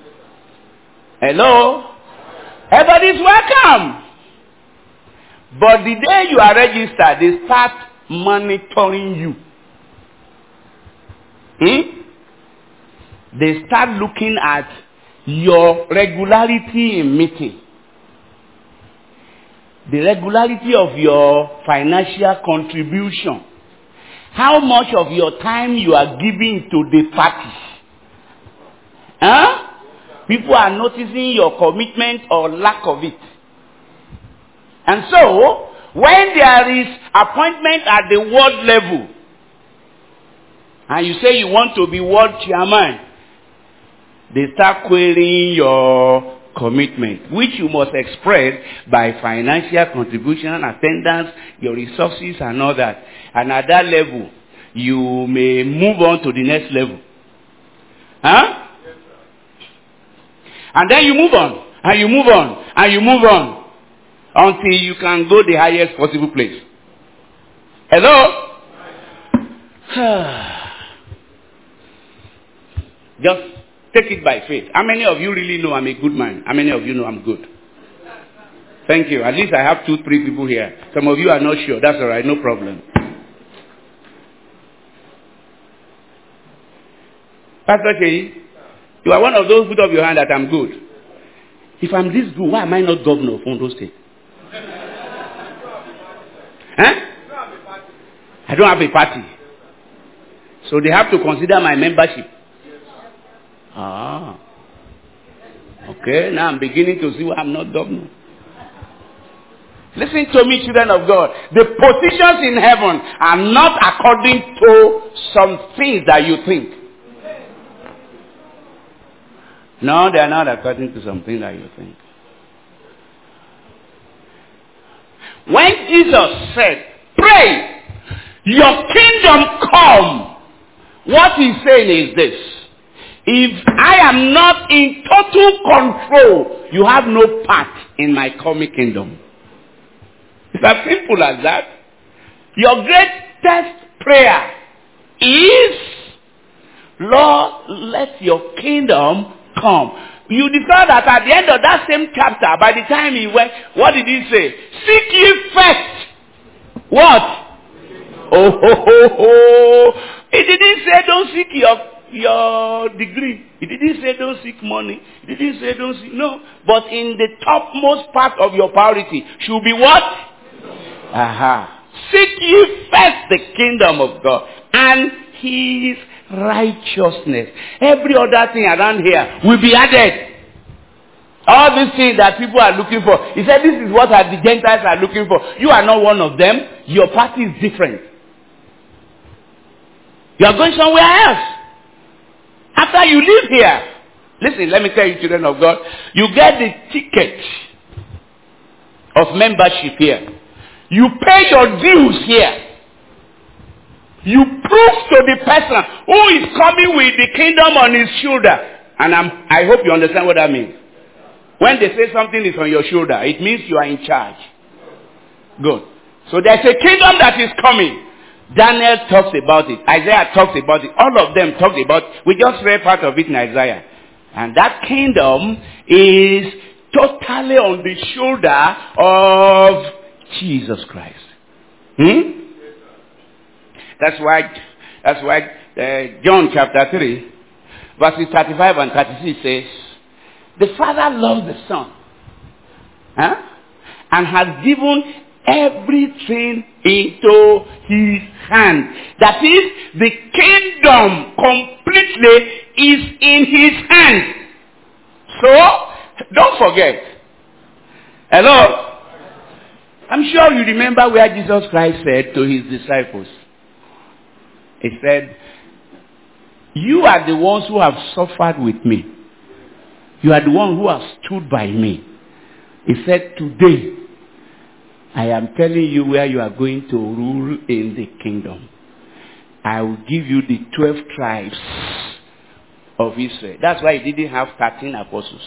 Hello? Everybody's welcome. But the day you are registered, they start monitoring you. They start looking at your regularity in meeting, the regularity of your financial contribution, how much of your time you are giving to the party. Huh? People are noticing your commitment or lack of it. And so, when there is appointment at the ward level, and you say you want to be ward chairman, they start querying your commitment, which you must express by financial contribution, attendance, your resources and all that. And at that level, you may move on to the next level. Huh? And then you move on, and you move on, and you move on, until you can go the highest possible place. Hello? Just take it by faith. How many of you really know I'm a good man? How many of you know I'm good? Thank you. At least I have 2-3 people here. Some of you are not sure. That's all right. No problem. Pastor Sheyi, you are one of those, put up your hand that I'm good. If I'm this good, why am I not governor of Ondo State? Huh? I don't have a party. So they have to consider my membership. Ah. Okay, now I'm beginning to see why I'm not governor. Listen to me, children of God. The positions in heaven are not according to some things that you think. No, they are not according to something that you think. When Jesus said, pray, your kingdom come, what he's saying is this: if I am not in total control, you have no part in my coming kingdom. It's as simple as that. Your greatest prayer is, Lord, let your kingdom come. You discover that at the end of that same chapter, by the time he went, what did he say? Seek ye first. What? Oh, ho, ho, ho. He didn't say don't seek your degree. He didn't say don't seek money. He didn't say don't seek, no. But in the topmost part of your priority should be what? Aha. Seek ye first the kingdom of God and his righteousness. Every other thing around here will be added. All these things that people are looking for. He said this is what the Gentiles are looking for. You are not one of them. Your party is different. You are going somewhere else. After you leave here, listen, let me tell you, children of God, you get the ticket of membership here. You pay your dues here. You prove to the person who is coming with the kingdom on his shoulder. And I hope you understand what that means. When they say something is on your shoulder, it means you are in charge. Good. So there's a kingdom that is coming. Daniel talks about it. Isaiah talks about it. All of them talk about it. We just read part of it in Isaiah. And that kingdom is totally on the shoulder of Jesus Christ. That's why John chapter 3, verses 35 and 36 says, the Father loves the Son, and has given everything into his hand. That is, the kingdom completely is in his hand. So, don't forget. Hello? I'm sure you remember where Jesus Christ said to his disciples. He said, you are the ones who have suffered with me. You are the one who have stood by me. He said, today, I am telling you where you are going to rule in the kingdom. I will give you the 12 tribes of Israel. That's why he didn't have 13 apostles.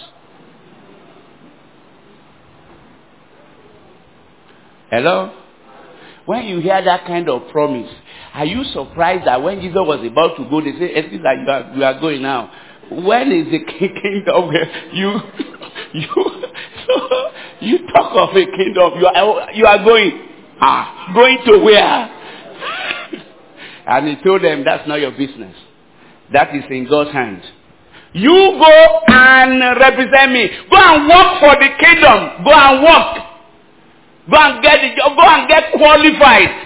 Hello? When you hear that kind of promise, are you surprised that when Jesus was about to go, they say, excuse me, you are going now. When is the kingdom? You talk of a kingdom. You are going. Going to where? And he told them, that's not your business. That is in God's hands. You go and represent me. Go and work for the kingdom. Go and work. Go and get the job. Go and get qualified.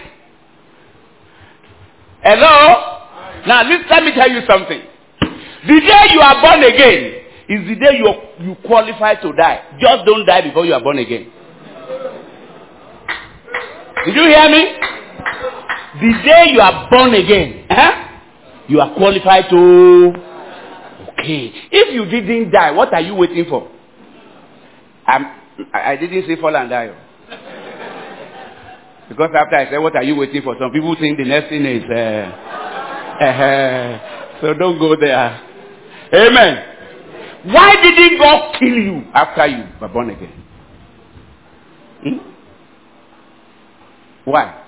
Hello? Now let me tell you something. The day you are born again is the day you qualify to die. Just don't die before you are born again. Did you hear me? The day you are born again, you are qualified to... Okay. If you didn't die, what are you waiting for? I didn't say fall and die. Because after I said, what are you waiting for? Some people think the next thing is... so don't go there. Amen. Why didn't God kill you after you were born again? Why?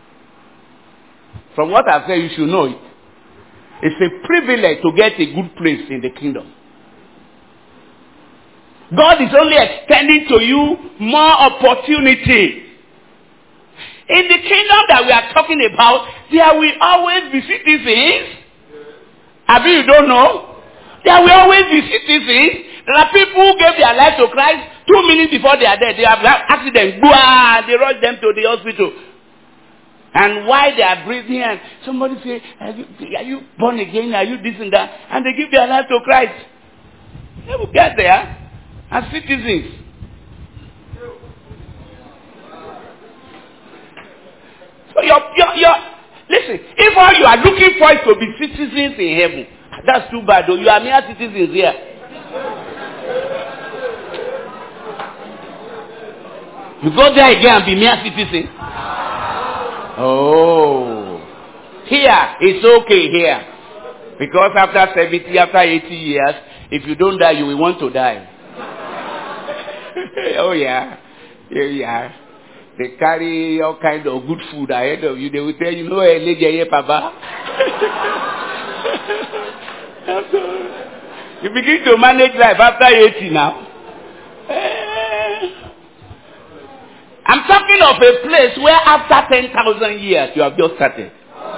From what I've said, you should know it. It's a privilege to get a good place in the kingdom. God is only extending to you more opportunity. In the kingdom that we are talking about, there will always be citizens. You don't know? There will always be citizens. There are people who gave their life to Christ 2 minutes before they are dead. They have an accident. They rush them to the hospital. And while they are breathing, and somebody say, are you born again? Are you this and that? And they give their life to Christ. They will get there as citizens. So listen, if all you are looking for is to be citizens in heaven, that's too bad though. You are mere citizens here. You go there again and be mere citizens. Oh. Here, it's okay here. Because after 70, after 80 years, if you don't die, you will want to die. Oh yeah. Yeah. They carry all kind of good food ahead of you. They will tell you, no, Papa. You begin to manage life after 80 now. I'm talking of a place where after 10,000 years you have just started.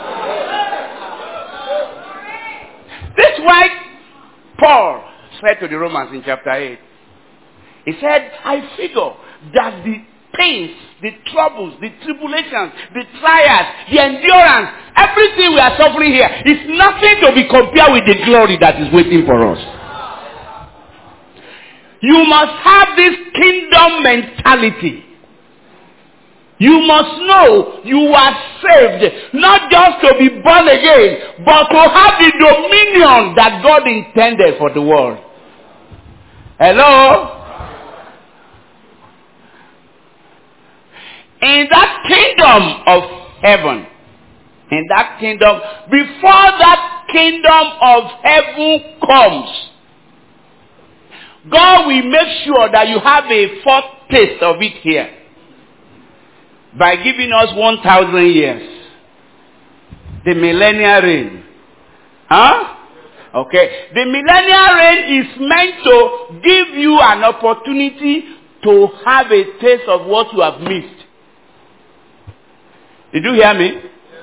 That's why Paul said to the Romans in chapter 8, he said, I figure that the pains, the troubles, the tribulations, the trials, the endurance, everything we are suffering here is nothing to be compared with the glory that is waiting for us. You must have this kingdom mentality. You must know you are saved, not just to be born again, but to have the dominion that God intended for the world. Hello? In that kingdom of heaven, in that kingdom, before that kingdom of heaven comes, God will make sure that you have a foretaste of it here by giving us 1,000 years. The millennial reign. Okay. The millennial reign is meant to give you an opportunity to have a taste of what you have missed. Did you hear me?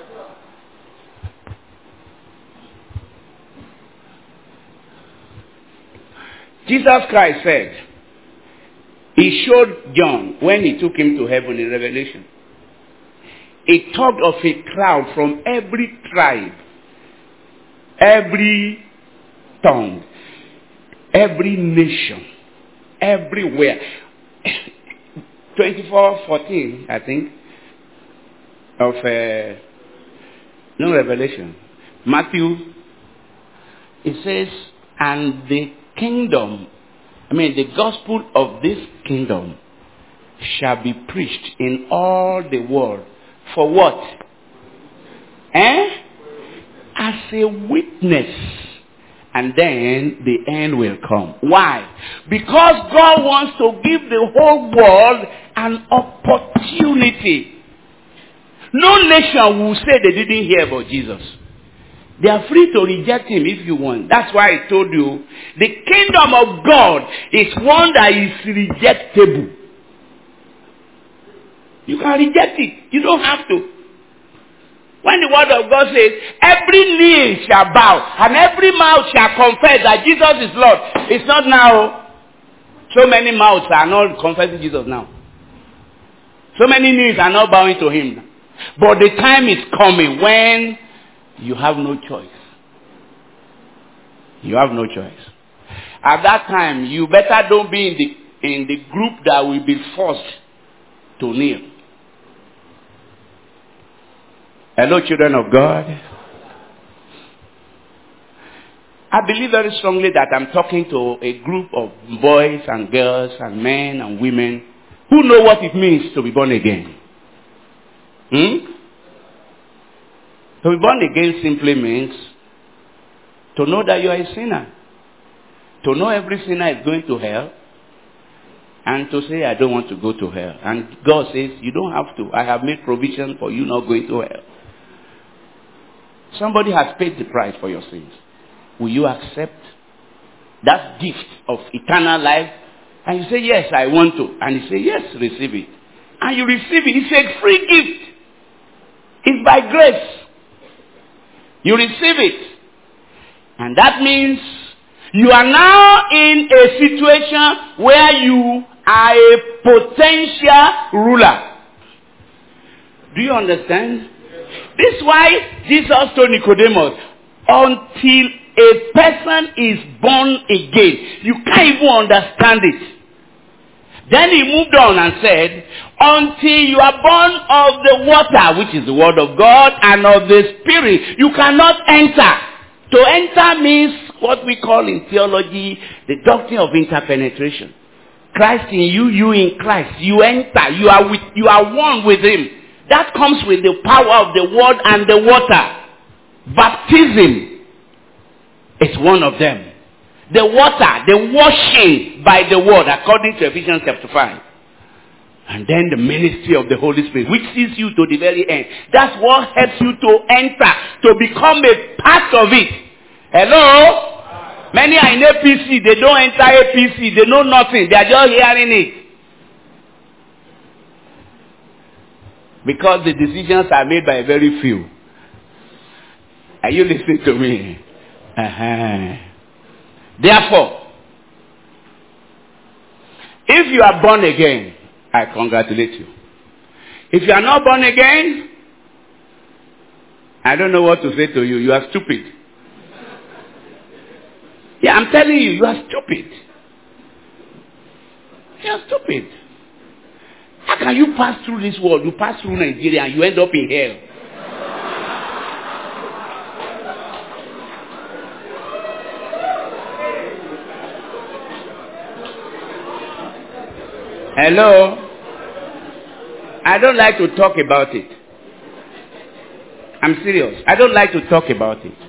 Jesus Christ said, he showed John when he took him to heaven in Revelation. He talked of a crowd from every tribe, every tongue, every nation, everywhere. 24:14, I think, of Revelation. Matthew, it says, and the kingdom, the gospel of this kingdom shall be preached in all the world. For what? As a witness. And then the end will come. Why? Because God wants to give the whole world an opportunity. No nation will say they didn't hear about Jesus. They are free to reject him if you want. That's why I told you, the kingdom of God is one that is rejectable. You can reject it. You don't have to. When the word of God says, every knee shall bow and every mouth shall confess that Jesus is Lord. It's not now. So many mouths are not confessing Jesus now. So many knees are not bowing to him. But the time is coming when you have no choice. You have no choice. At that time, you better don't be in the group that will be forced to kneel. Hello, children of God. I believe very strongly that I'm talking to a group of boys and girls and men and women who know what it means to be born again. To be born again simply means to know that you are a sinner. To know every sinner is going to hell. And to say, I don't want to go to hell. And God says, you don't have to. I have made provision for you not going to hell. Somebody has paid the price for your sins. Will you accept that gift of eternal life? And you say, yes, I want to. And you say, yes, receive it. And you receive it. It's a free gift. It's by grace. You receive it. And that means you are now in a situation where you are a potential ruler. Do you understand? This is why Jesus told Nicodemus, until a person is born again, you can't even understand it. Then he moved on and said, until you are born of the water, which is the word of God, and of the Spirit, you cannot enter. To enter means what we call in theology the doctrine of interpenetration. Christ in you, you in Christ. You enter. You are one with him. That comes with the power of the word and the water. Baptism is one of them. The water, the washing by the word, according to Ephesians chapter 5. And then the ministry of the Holy Spirit, which sees you to the very end. That's what helps you to enter, to become a part of it. Hello? Many are in APC, they don't enter APC, they know nothing, they are just hearing it. Because the decisions are made by very few. Are you listening to me? Therefore, if you are born again, I congratulate you. If you are not born again, I don't know what to say to you. You are stupid. Yeah, I'm telling you, you are stupid. You are stupid. How can you pass through this world? You pass through Nigeria and you end up in hell. Hello? I don't like to talk about it. I'm serious. I don't like to talk about it.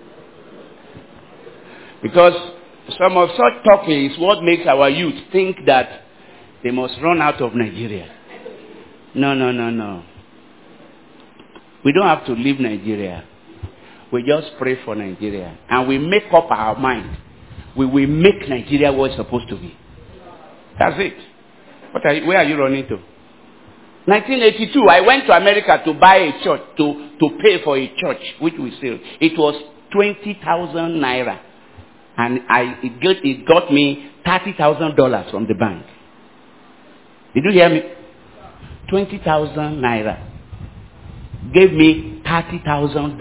Because some of such talking is what makes our youth think that they must run out of Nigeria. No. We don't have to leave Nigeria. We just pray for Nigeria. And we make up our mind. We will make Nigeria what it's supposed to be. That's it. Where are you running to? 1982, I went to America to buy a church, to pay for a church, which we sell. It was 20,000 naira. And it got me $30,000 from the bank. Did you hear me? 20,000 naira. Gave me $30,000.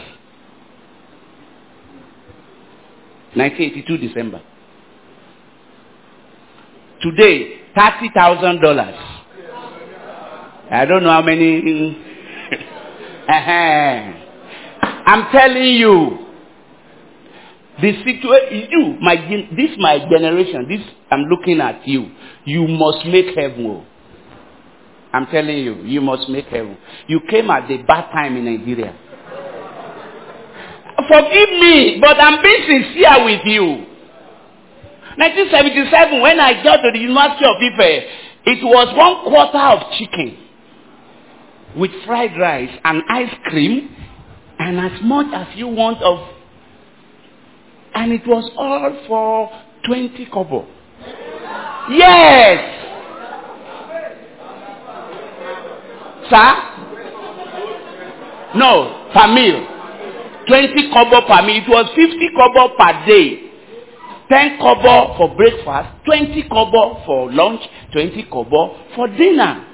1982 December. Today, $30,000. I don't know how many. I'm telling you, the situation. My generation. I'm looking at you. You must make heaven. I'm telling you, you must make heaven. You came at the bad time in Nigeria. Forgive me, but I'm being sincere with you. 1977, when I got to the University of Ife, it was 1/4 of chicken with fried rice and ice cream and as much as you want of, and it was all for 20 kobo. Yes! Sir? No, per meal. 20 kobo per meal. It was 50 kobo per day. 10 kobo for breakfast, 20 kobo for lunch, 20 kobo for dinner.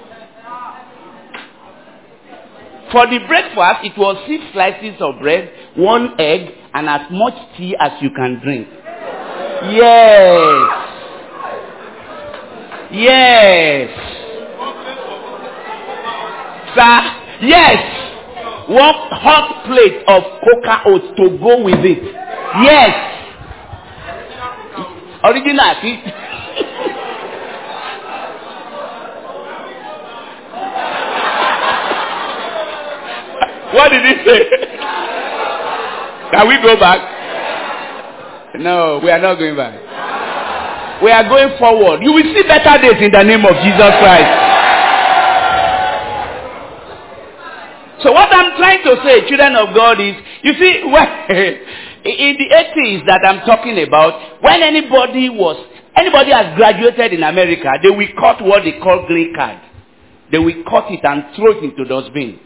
For the breakfast, it was 6 slices of bread, 1 egg, and as much tea as you can drink. Yes. Yes. Sir, yes. 1 hot plate of coca oats to go with it. Yes. Original. What did he say? Can we go back? No, we are not going back. We are going forward. You will see better days in the name of Jesus Christ. So what I'm trying to say, children of God, is, you see, in the 80s that I'm talking about, when anybody has graduated in America, they will cut what they call green card. They will cut it and throw it into dustbin.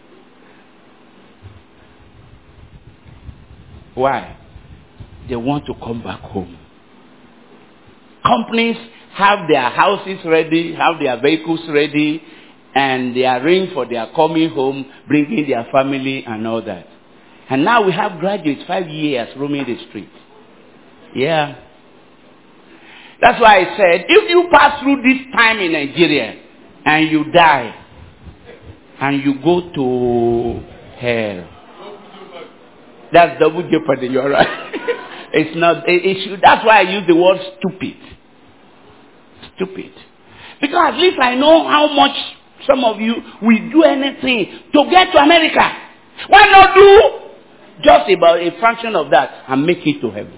Why? They want to come back home. Companies have their houses ready, have their vehicles ready, and they arrange for their coming home, bringing their family and all that. And now we have graduates, 5 years roaming the street. Yeah. That's why I said, if you pass through this time in Nigeria and you die and you go to hell, that's double jeopardy, you're right. It's not, that's why I use the word stupid. Stupid. Because at least I know how much some of you will do anything to get to America. Why not do just about a fraction of that and make it to heaven?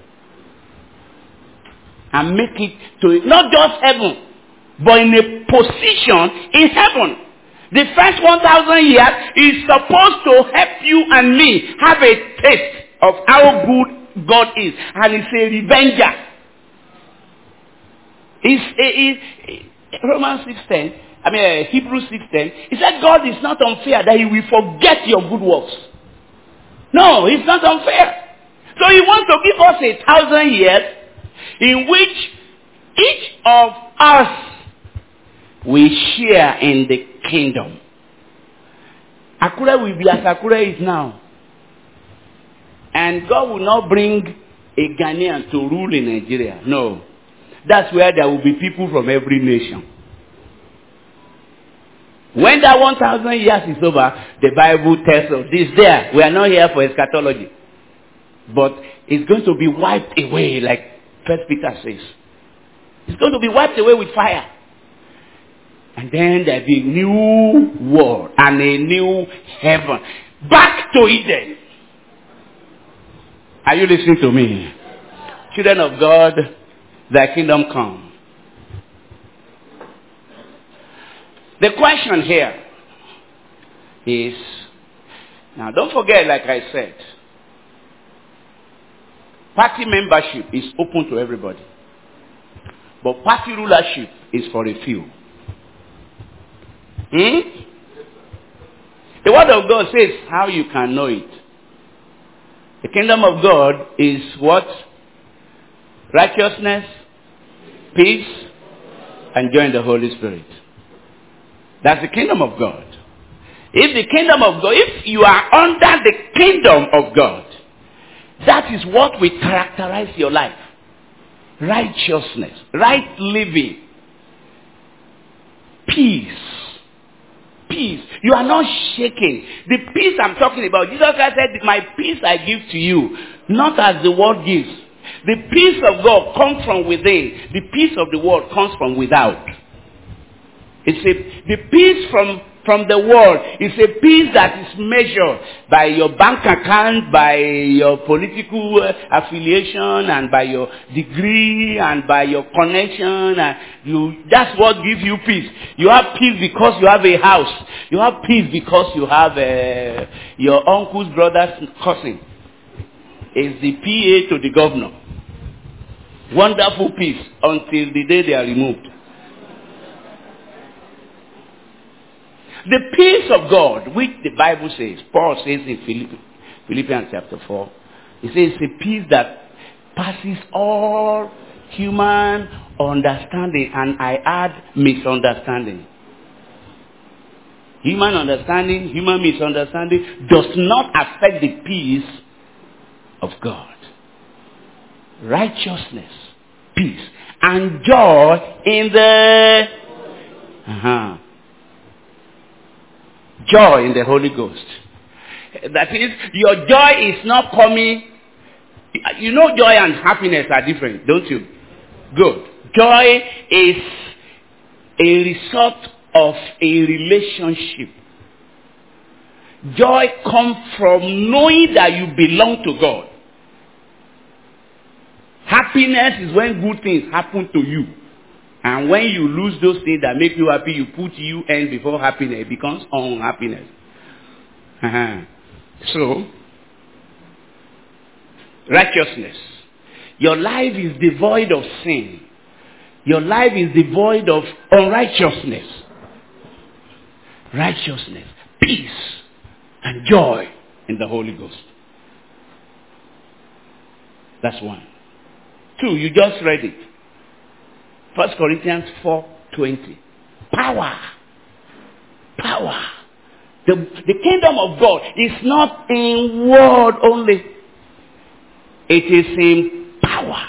And make it to, not just heaven, but in a position in heaven. The first 1,000 years is supposed to help you and me have a taste of how good God is. And it's a revenger. Romans 6:10, Hebrews 6:10, he said God is not unfair that he will forget your good works. No, it's not unfair. So he wants to give us 1,000 years in which each of us will share in the kingdom. Akure will be as Akure is now. And God will not bring a Ghanaian to rule in Nigeria. No. That's where there will be people from every nation. When that 1,000 years is over, the Bible tells us this there. We are not here for eschatology. But it's going to be wiped away, like 1 Peter says. It's going to be wiped away with fire. And then there'll be a new world and a new heaven. Back to Eden. Are you listening to me? Children of God, thy kingdom come. The question here is, now don't forget, like I said, party membership is open to everybody. But party rulership is for a few. The word of God says how you can know it. The kingdom of God is what? Righteousness, peace, and joy in the Holy Spirit. That's the kingdom of God. If you are under the kingdom of God, that is what will characterize your life. Righteousness, right living, peace. Peace. You are not shaking. The peace I'm talking about, Jesus Christ said, my peace I give to you, not as the world gives. The peace of God comes from within. The peace of the world comes from without. The peace from the world is a peace that is measured by your bank account, by your political affiliation, and by your degree, and by your connection. That's what gives you peace. You have peace because you have a house. You have peace because you have your uncle's brother's cousin is the PA to the governor. Wonderful peace until the day they are removed. The peace of God, which the Bible says, Paul says in Philippians chapter 4, he says a peace that passes all human understanding, and I add misunderstanding. Human understanding, human misunderstanding does not affect the peace of God. Righteousness, peace, and joy in the joy in the Holy Ghost. That is, your joy is not coming. You know, joy and happiness are different, don't you? Good. Joy is a result of a relationship. Joy comes from knowing that you belong to God. Happiness is when good things happen to you. And when you lose those things that make you happy, you put you and before happiness. It becomes unhappiness. So, righteousness. Your life is devoid of sin. Your life is devoid of unrighteousness. Righteousness, peace, and joy in the Holy Ghost. That's one. Two, you just read it. 1 Corinthians 4:20. Power. Power. The kingdom of God is not in word only. It is in power.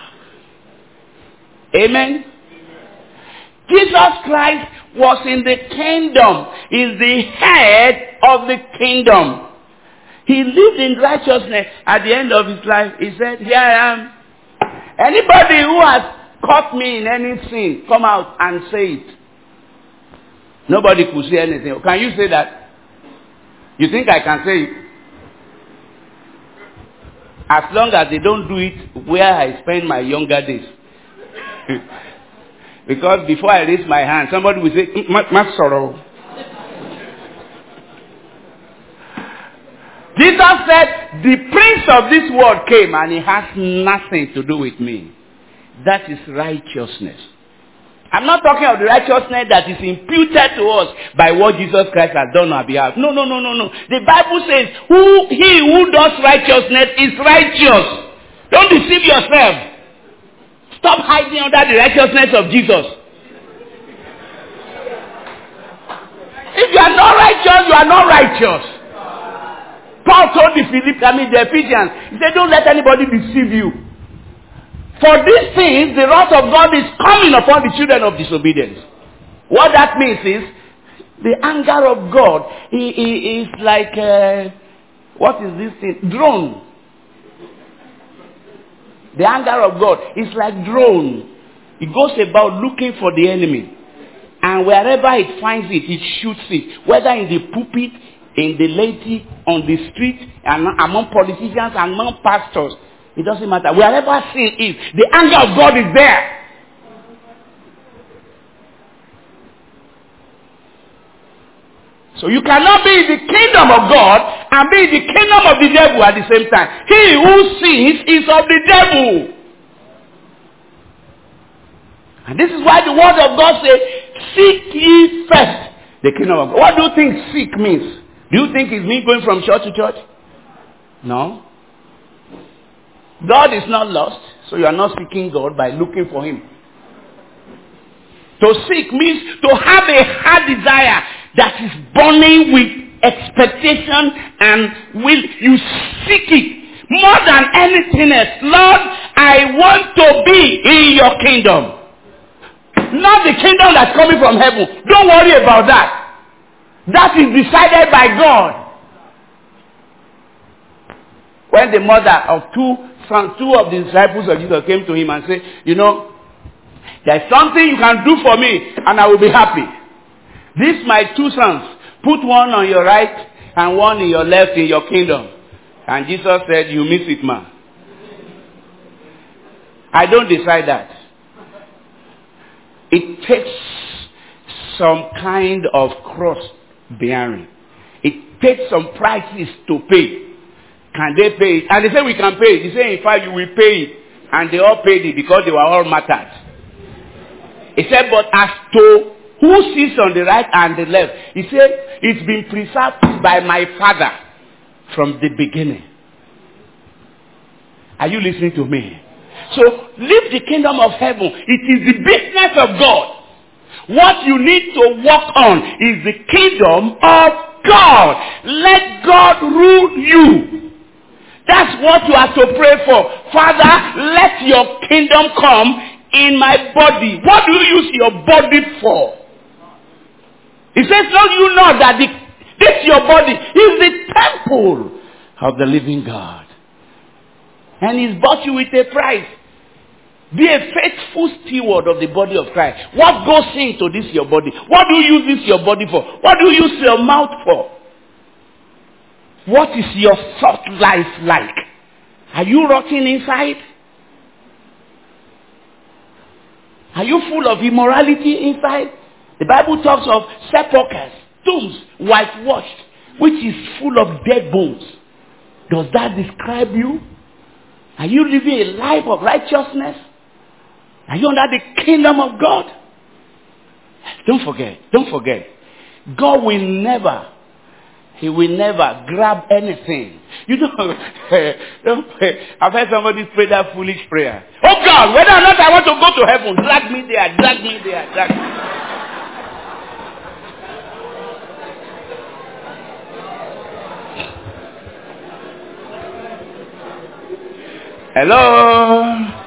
Amen? Jesus Christ was in the kingdom. He is the head of the kingdom. He lived in righteousness. At the end of his life, he said, here I am. Anybody who has caught me in any sin, come out and say it. Nobody could say anything. Can you say that? You think I can say it? As long as they don't do it where I spend my younger days. Because before I raise my hand, somebody will say, Masoro. Jesus said, the prince of this world came and he has nothing to do with me. That is righteousness. I'm not talking of the righteousness that is imputed to us by what Jesus Christ has done on our behalf. No. The Bible says, he who does righteousness is righteous. Don't deceive yourself. Stop hiding under the righteousness of Jesus. If you are not righteous, you are not righteous. Paul told the Ephesians, he said, don't let anybody deceive you. For these things, the wrath of God is coming upon the children of disobedience. What that means is, the anger of God is like, what is this thing? Drone. The anger of God is like drone. It goes about looking for the enemy. And wherever it finds it, it shoots it. Whether in the pulpit, in the laity, on the street, and among politicians, and among pastors. It doesn't matter. Wherever sin is, the anger of God is there. So you cannot be in the kingdom of God and be in the kingdom of the devil at the same time. He who sins is of the devil. And this is why the word of God says, seek ye first the kingdom of God. What do you think seek means? Do you think it's me going from church to church? No. God is not lost, so you are not seeking God by looking for him. To seek means to have a heart desire that is burning with expectation and will. You seek it more than anything else. Lord, I want to be in your kingdom. Not the kingdom that's coming from heaven. Don't worry about that. That is decided by God. When the mother of two of the disciples of Jesus came to him and said, there's something you can do for me and I will be happy. These my two sons, put one on your right and one in your left in your kingdom. And Jesus said, you miss it, man. I don't decide that. It takes some kind of cross bearing. It takes some prices to pay. Can they pay it? And they say we can pay it. He said, in fact, you will pay it. And they all paid it because they were all martyred. He said, but as to who sits on the right and the left, he said, it's been preserved by my Father from the beginning. Are you listening to me? So, live the kingdom of heaven. It is the business of God. What you need to work on is the kingdom of God. Let God rule you. That's what you are to pray for. Father, let your kingdom come in my body. What do you use your body for? He says, don't you know that this your body is the temple of the living God. And he's bought you with a price. Be a faithful steward of the body of Christ. What goes into this your body? What do you use this your body for? What do you use your mouth for? What is your thought life like? Are you rotting inside? Are you full of immorality inside? The Bible talks of sepulchres, tombs, whitewashed, which is full of dead bones. Does that describe you? Are you living a life of righteousness? Are you under the kingdom of God? Don't forget. God will never, He will never grab anything. You know, I've heard somebody pray that foolish prayer. Oh God, whether or not I want to go to heaven, drag me there, drag me there, drag me there. Hello?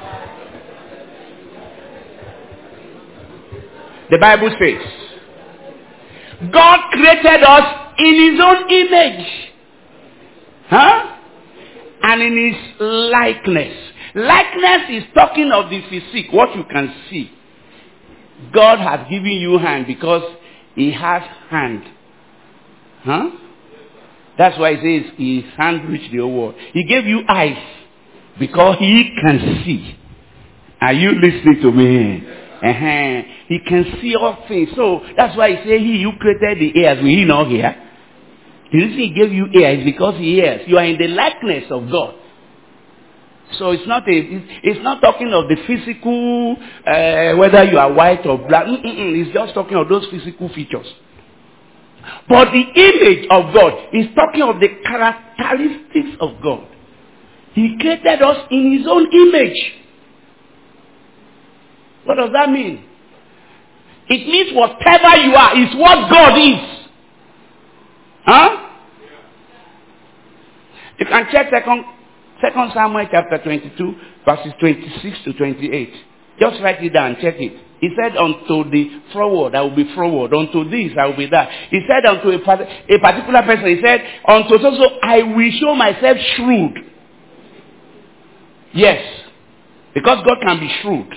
The Bible says, God created us in His own image. And in His likeness. Likeness is talking of the physique, what you can see. God has given you hand because He has hand. That's why He says His hand reached the whole world. He gave you eyes because He can see. Are you listening to me? He can see all things. So that's why He says He who created the ears, will He not hear? The reason He gave you ears is because He hears. You are in the likeness of God. So it's not talking of the physical, whether you are white or black. It's just talking of those physical features. But the image of God is talking of the characteristics of God. He created us in His own image. What does that mean? It means whatever you are is what God is. You can check 2 Samuel chapter 22, verses 26 to 28. Just write it down, check it. He said, unto the forward, I will be forward. Unto this, I will be that. He said unto a particular person, he said, unto so I will show myself shrewd. Yes. Because God can be shrewd.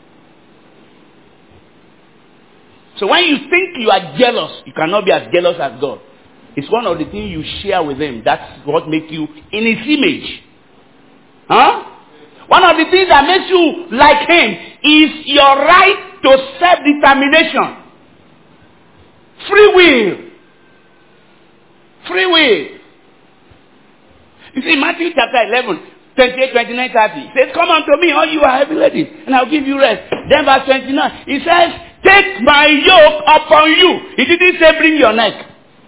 So when you think you are jealous, you cannot be as jealous as God. It's one of the things you share with Him. That's what makes you in His image. One of the things that makes you like Him is your right to self-determination. Free will. Free will. You see, Matthew chapter 11, 28, 29, 30. It says, come unto me, all you are heavy laden, and I'll give you rest. Then verse 29, it says, take my yoke upon you. He didn't say bring your neck.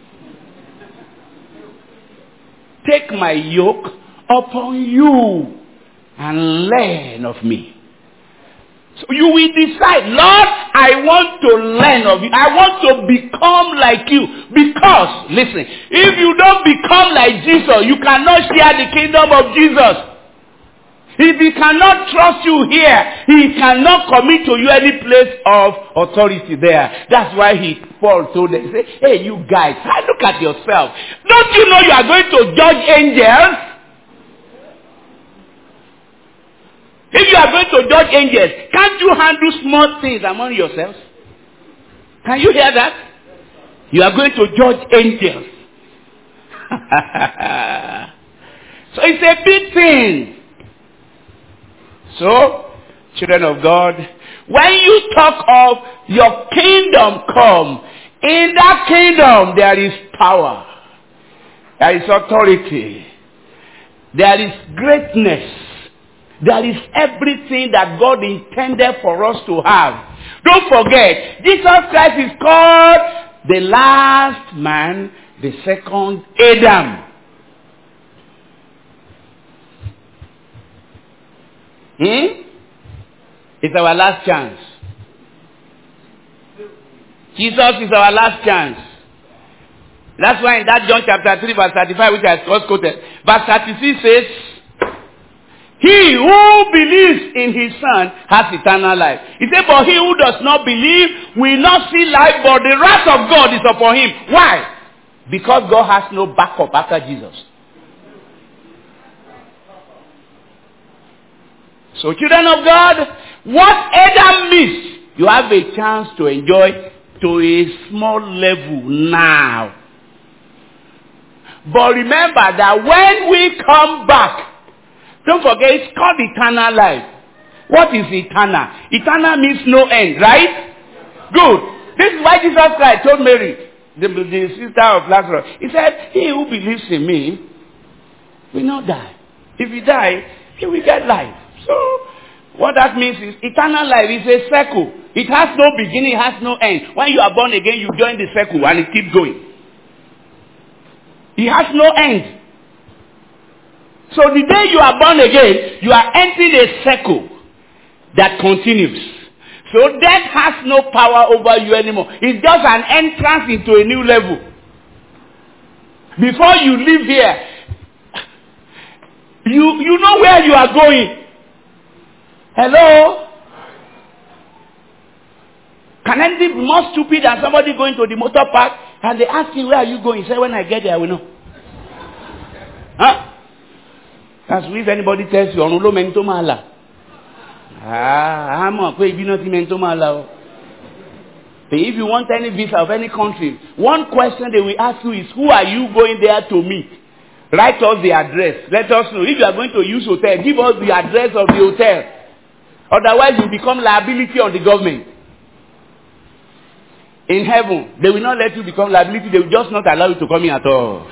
Take my yoke upon you and learn of me. So you will decide, Lord, I want to learn of you. I want to become like you. Because, listen, if you don't become like Jesus, you cannot share the kingdom of Jesus. If He cannot trust you here, He cannot commit to you any place of authority there. That's why Paul told them, say, hey, you guys, look at yourself. Don't you know you are going to judge angels? If you are going to judge angels, can't you handle small things among yourselves? Can you hear that? You are going to judge angels. So it's a big thing. So, children of God, when you talk of your kingdom come, in that kingdom there is power, there is authority, there is greatness, there is everything that God intended for us to have. Don't forget, Jesus Christ is called The last man, the second Adam. It's our last chance. Jesus is our last chance. That's why in that John chapter 3 verse 35, which I just quoted, verse 36 says, he who believes in his Son has eternal life. He said, but he who does not believe will not see life, but the wrath of God is upon him. Why? Because God has no backup after Jesus. So children of God, what Adam missed, you have a chance to enjoy to a small level now. But remember that when we come back, don't forget, it's called eternal life. What is eternal? Eternal means no end, right? Good. This is why Jesus Christ told Mary, the sister of Lazarus, he said, he who believes in me will not die. If he die, he will get life. So, what that means is eternal life is a circle. It has no beginning, it has no end. When you are born again, you join the circle and it keeps going. It has no end. So the day you are born again, you are entering a circle that continues. So death has no power over you anymore. It's just an entrance into a new level. Before you leave here, you know where you are going. Hello? Can anything be more stupid than somebody going to the motor park and they ask you, where are you going? You say, when I get there, I will know. Huh? That's if anybody tells you, Onulo mento mala. I'm not going to be mento mala. If you want any visa of any country, one question they will ask you is, who are you going there to meet? Write us the address. Let us know. If you are going to use hotel, give us the address of the hotel. Otherwise, you become liability on the government. In heaven, they will not let you become liability. They will just not allow you to come in at all.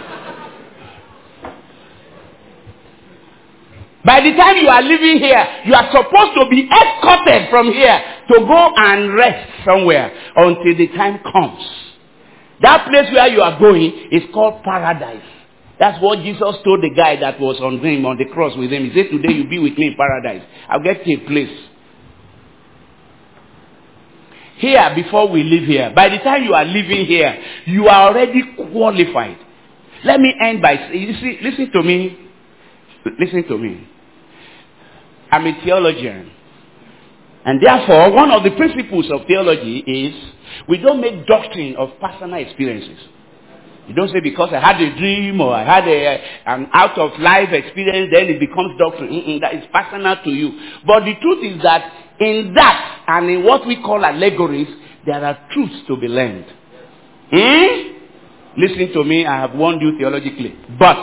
By the time you are living here, you are supposed to be escorted from here to go and rest somewhere until the time comes. That place where you are going is called paradise. That's what Jesus told the guy that was on him, on the cross with him. He said, today you'll be with me in paradise. I'll get you a place. Here, before we leave here, by the time you are leaving here, you are already qualified. Let me end by saying, you see, listen to me. Listen to me. I'm a theologian. And therefore, one of the principles of theology is we don't make doctrine of personal experiences. You don't say because I had a dream or I had an out-of-life experience, then it becomes doctrine. That is personal to you. But the truth is that in that and in what we call allegories, there are truths to be learned. Listen to me, I have warned you theologically. But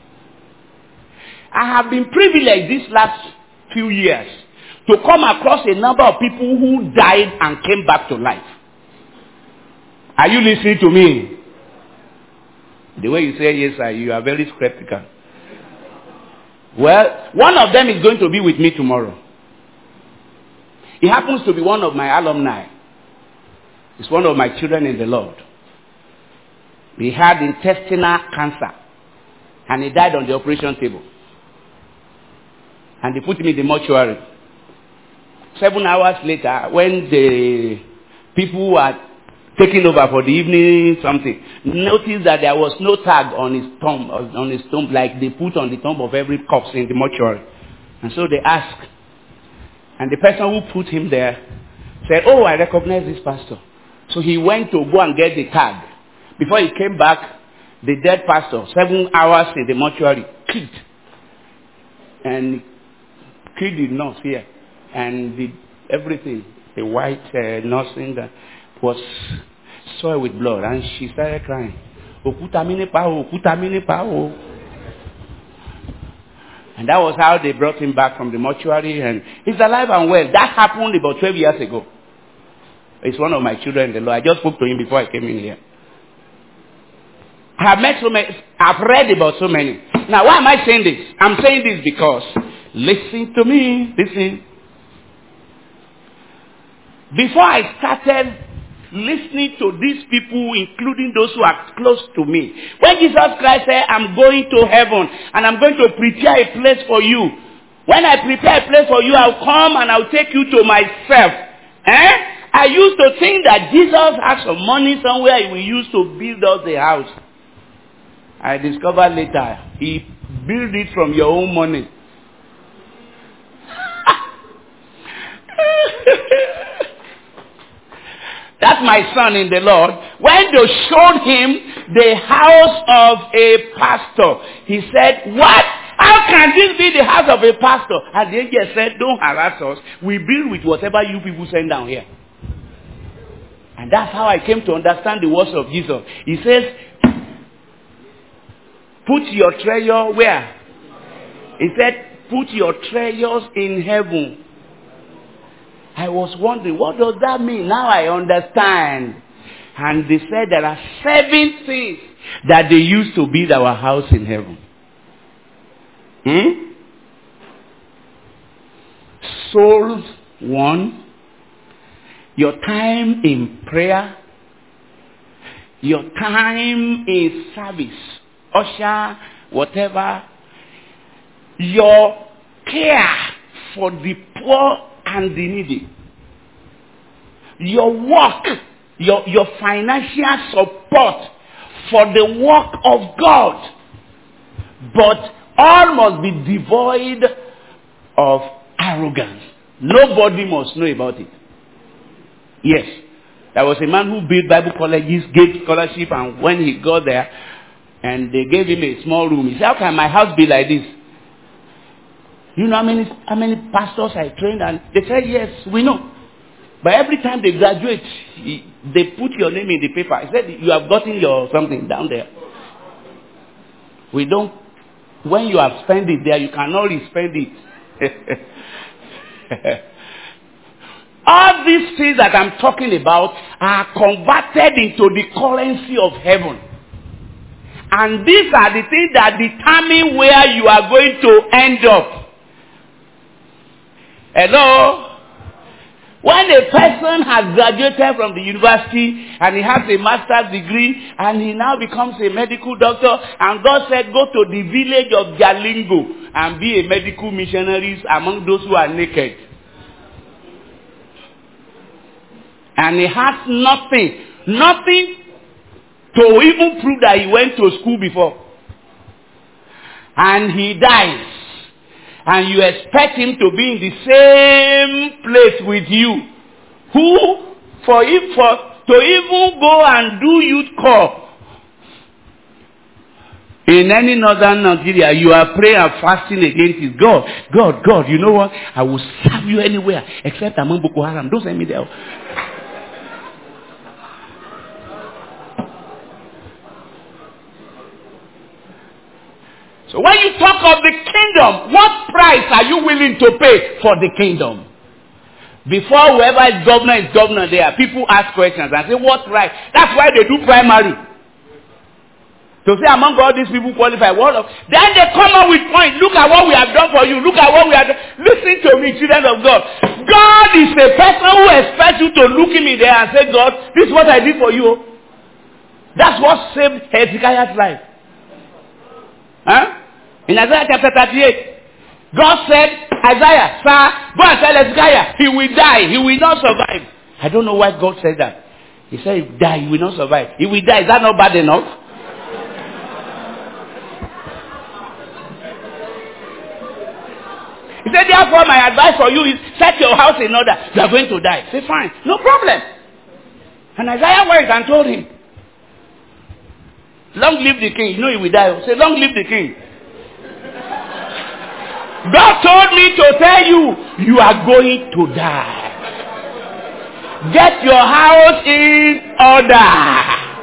I have been privileged these last few years to come across a number of people who died and came back to life. Are you listening to me? The way you say yes, sir, you are very skeptical. Well, one of them is going to be with me tomorrow. He happens to be one of my alumni. He's one of my children in the Lord. He had intestinal cancer and he died on the operation table. And they put him in the mortuary. 7 hours later, when the people who were taking over for the evening something, noticed that there was no tag on his tomb, like they put on the tomb of every corpse in the mortuary. And so they asked. And the person who put him there said, oh, I recognize this pastor. So he went to go and get the tag. Before he came back, the dead pastor, 7 hours in the mortuary, killed. And killed the nurse here. And everything, the white nursing that was soiled with blood. And she started crying. And that was how they brought him back from the mortuary. And he's alive and well. That happened about 12 years ago. He's one of my children in the Lord. I just spoke to him before I came in here. I have met so many. I've read about so many. Now, why am I saying this? I'm saying this because, listen to me. Listen. Before I started listening to these people, including those who are close to me. When Jesus Christ said, I'm going to heaven and I'm going to prepare a place for you. When I prepare a place for you, I'll come and I'll take you to myself. I used to think that Jesus had some money somewhere he will use to build us a house. I discovered later, he built it from your own money. That's my son in the Lord. When they showed him the house of a pastor, he said, what? How can this be the house of a pastor? And the angel said, don't harass us. We build with whatever you people send down here. And that's how I came to understand the words of Jesus. He says, put your treasure where? He said, put your treasures in heaven. I was wondering, what does that mean? Now I understand. And they said there are 7 things that they used to build our house in heaven. Souls, 1. Your time in prayer. Your time in service. Usher, whatever. Your care for the poor and the needy. Your work, your financial support for the work of God. But all must be devoid of arrogance. Nobody must know about it. Yes. There was a man who built Bible colleges, gave scholarship, and when he got there, and they gave him a small room, he said, how can my house be like this? You know how many pastors I trained? And they said, yes, we know. But every time they graduate, they put your name in the paper. He said, you have gotten your something down there. We don't, when you have spent it there, you cannot re-spend it. All these things that I'm talking about are converted into the currency of heaven. And these are the things that determine where you are going to end up. Hello? When a person has graduated from the university and he has a master's degree and he now becomes a medical doctor, and God said, go to the village of Jalingo and be a medical missionary among those who are naked. And he has nothing to even prove that he went to school before. And he dies. And you expect him to be in the same place with you. To even go and do youth corps. In any northern Nigeria, you are praying and fasting against it. God, you know what? I will serve you anywhere except among Boko Haram. Don't send me there. So when you talk of the kingdom, what price are you willing to pay for the kingdom? Before whoever is governor there, people ask questions and say, what right? That's why they do primary. To say among all these people qualify. Then they come up with points. Look at what we have done for you. Look at what we have done. Listen to me, children of God. God is a person who expects you to look him in there and say, God, this is what I did for you. That's what saved Hezekiah's life. Huh? In Isaiah chapter 38, God said, Isaiah, sir, go and tell Hezekiah, he will die, he will not survive. I don't know why God said that. He said, he will die, he will not survive. He will die, is that not bad enough? He said, therefore my advice for you is, set your house in order. You are going to die. Say, fine, no problem. And Isaiah went and told him, long live the king. You know he will die. Say, long live the king. God told me to tell you, you are going to die. Get your house in order.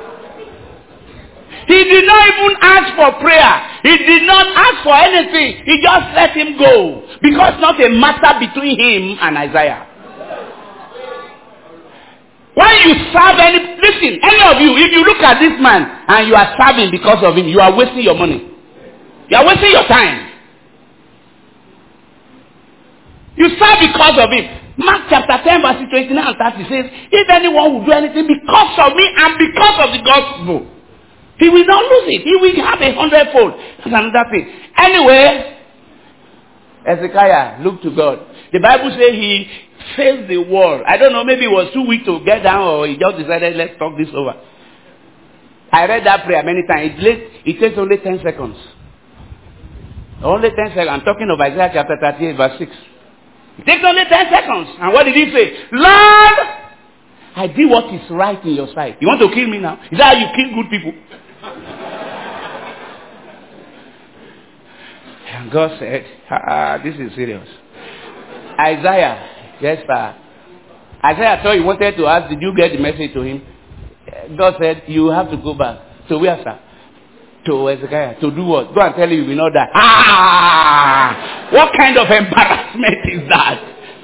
He did not even ask for prayer. He did not ask for anything. He just let him go. Because not a matter between him and Isaiah. When you serve listen, any of you, if you look at this man and you are serving because of him, you are wasting your money. You are wasting your time. You serve because of him. Mark chapter 10 verse 29 and 30 says, if anyone will do anything because of me and because of the gospel, he will not lose it. He will have 100-fold. That's another thing. Anyway, Hezekiah looked to God. The Bible says he faced the wall. I don't know, maybe it was too weak to get down, or he just decided, let's talk this over. I read that prayer many times. It takes only 10 seconds. Only 10 seconds. I'm talking of Isaiah chapter 38 verse 6. It takes only 10 seconds. And what did he say? Lord, I did what is right in your sight. You want to kill me now? Is that how you kill good people? And God said, this is serious. Isaiah, yes sir. Isaiah thought he wanted to ask, did you get the message to him? God said, you have to go back. So where, sir? To Hezekiah. To do what? Go and tell him you will not die. What kind of embarrassment is that?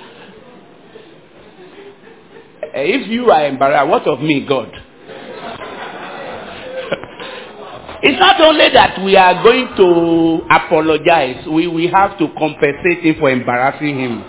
If you are embarrassed, what of me, God? It's not only that we are going to apologize. We have to compensate him for embarrassing him.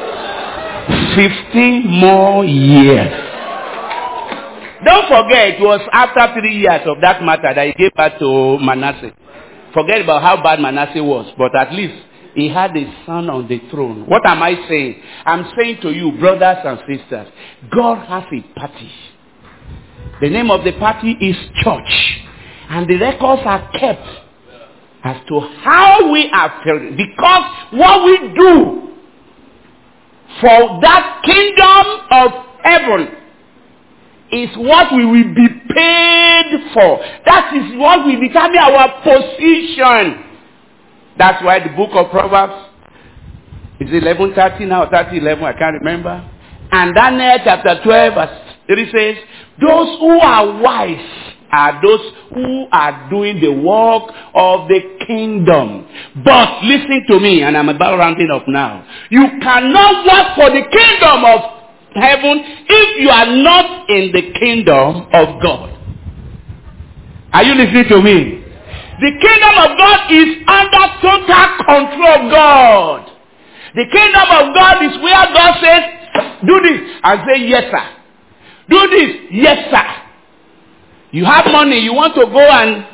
15 more years. Don't forget, it was after 3 years of that matter that he gave birth to Manasseh. Forget about how bad Manasseh was, but at least he had a son on the throne. What am I saying? I'm saying to you, brothers and sisters, God has a party. The name of the party is church. And the records are kept as to how we are feeling. Because what we do for that kingdom of heaven is what we will be paid for. That is what will determine our position. That's why the book of Proverbs is 11:30 now, 30:11, I can't remember. And Daniel chapter 12 verse 3 says, those who are wise are those who are doing the work of the kingdom. But listen to me, and I'm about rounding up now. You cannot work for the kingdom of heaven if you are not in the kingdom of God. Are you listening to me? The kingdom of God is under total control of God. The kingdom of God is where God says, do this, and say, yes sir. Do this, yes sir. You have money, you want to go and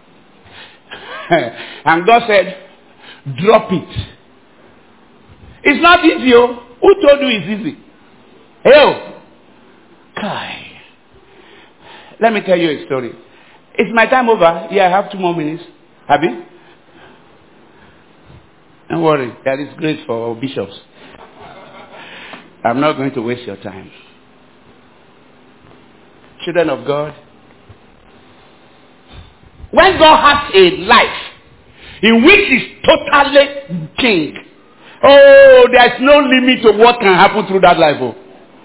and God said, drop it. It's not easy. Who told you it's easy? Hey, Kai. Let me tell you a story. Is my time over? Yeah, I have 2 more minutes. Have you? Don't worry, that is grace for bishops. I'm not going to waste your time. Children of God, when God has a life in which is totally king, oh, there's no limit to what can happen through that life. Oh.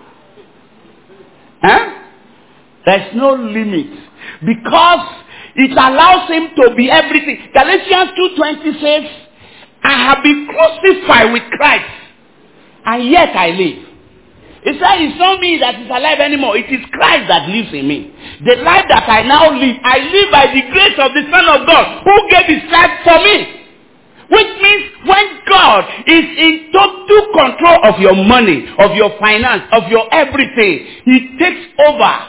Huh? There's no limit. Because it allows him to be everything. Galatians 2:20 says, I have been crucified with Christ, and yet I live. It says it's not me that is alive anymore. It is Christ that lives in me. The life that I now live, I live by the grace of the Son of God who gave his life for me. Which means when God is in total control of your money, of your finance, of your everything, he takes over.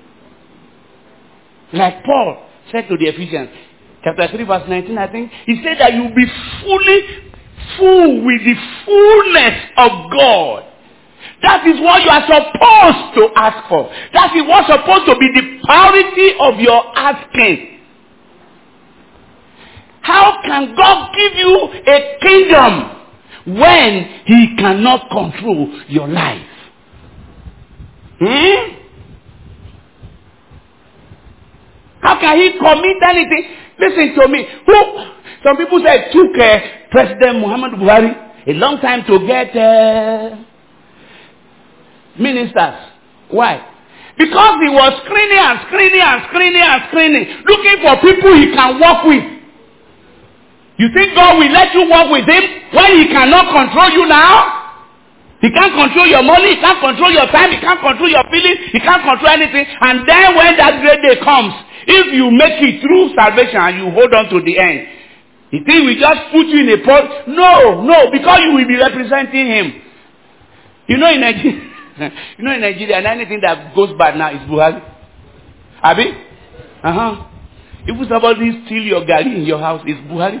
Like Paul said to the Ephesians, chapter 3 verse 19, I think, he said that you'll be fully full with the fullness of God. That is what you are supposed to ask for. That is what's supposed to be the priority of your asking. How can God give you a kingdom when he cannot control your life? How can he commit anything? Listen to me. Some people say it took President Muhammad Buhari a long time to get ministers. Why? Because he was screening, looking for people he can work with. You think God will let you work with him when he cannot control you now? He can't control your money, he can't control your time, he can't control your feelings, he can't control anything. And then when that great day comes, if you make it through salvation and you hold on to the end, you think we just put you in a pot? No, because you will be representing him. You know in Nigeria, and anything that goes bad now is Buhari. Abi? If somebody steal your gari in your house, it's Buhari.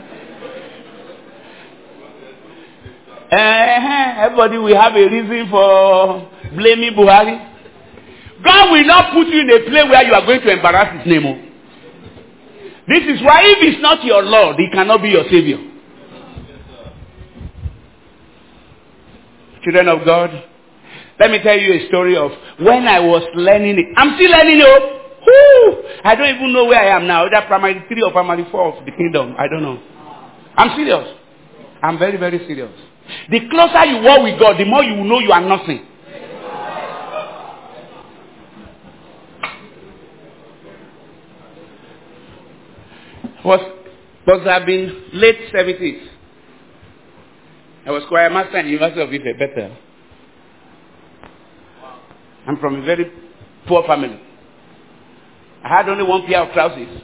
Everybody will have a reason for blaming Buhari. God will not put you in a place where you are going to embarrass his name. This is why if he's not your Lord, he cannot be your Savior. Children of God, let me tell you a story of when I was learning it. I'm still learning it. I don't even know where I am now. Either primary 3 or primary 4 of the kingdom. I don't know. I'm serious. I'm very, very serious. The closer you walk with God, the more you will know you are nothing. Must have been late 70s. I was choir master at the University of Ife, Bethel. I'm from a very poor family. I had only one pair of trousers.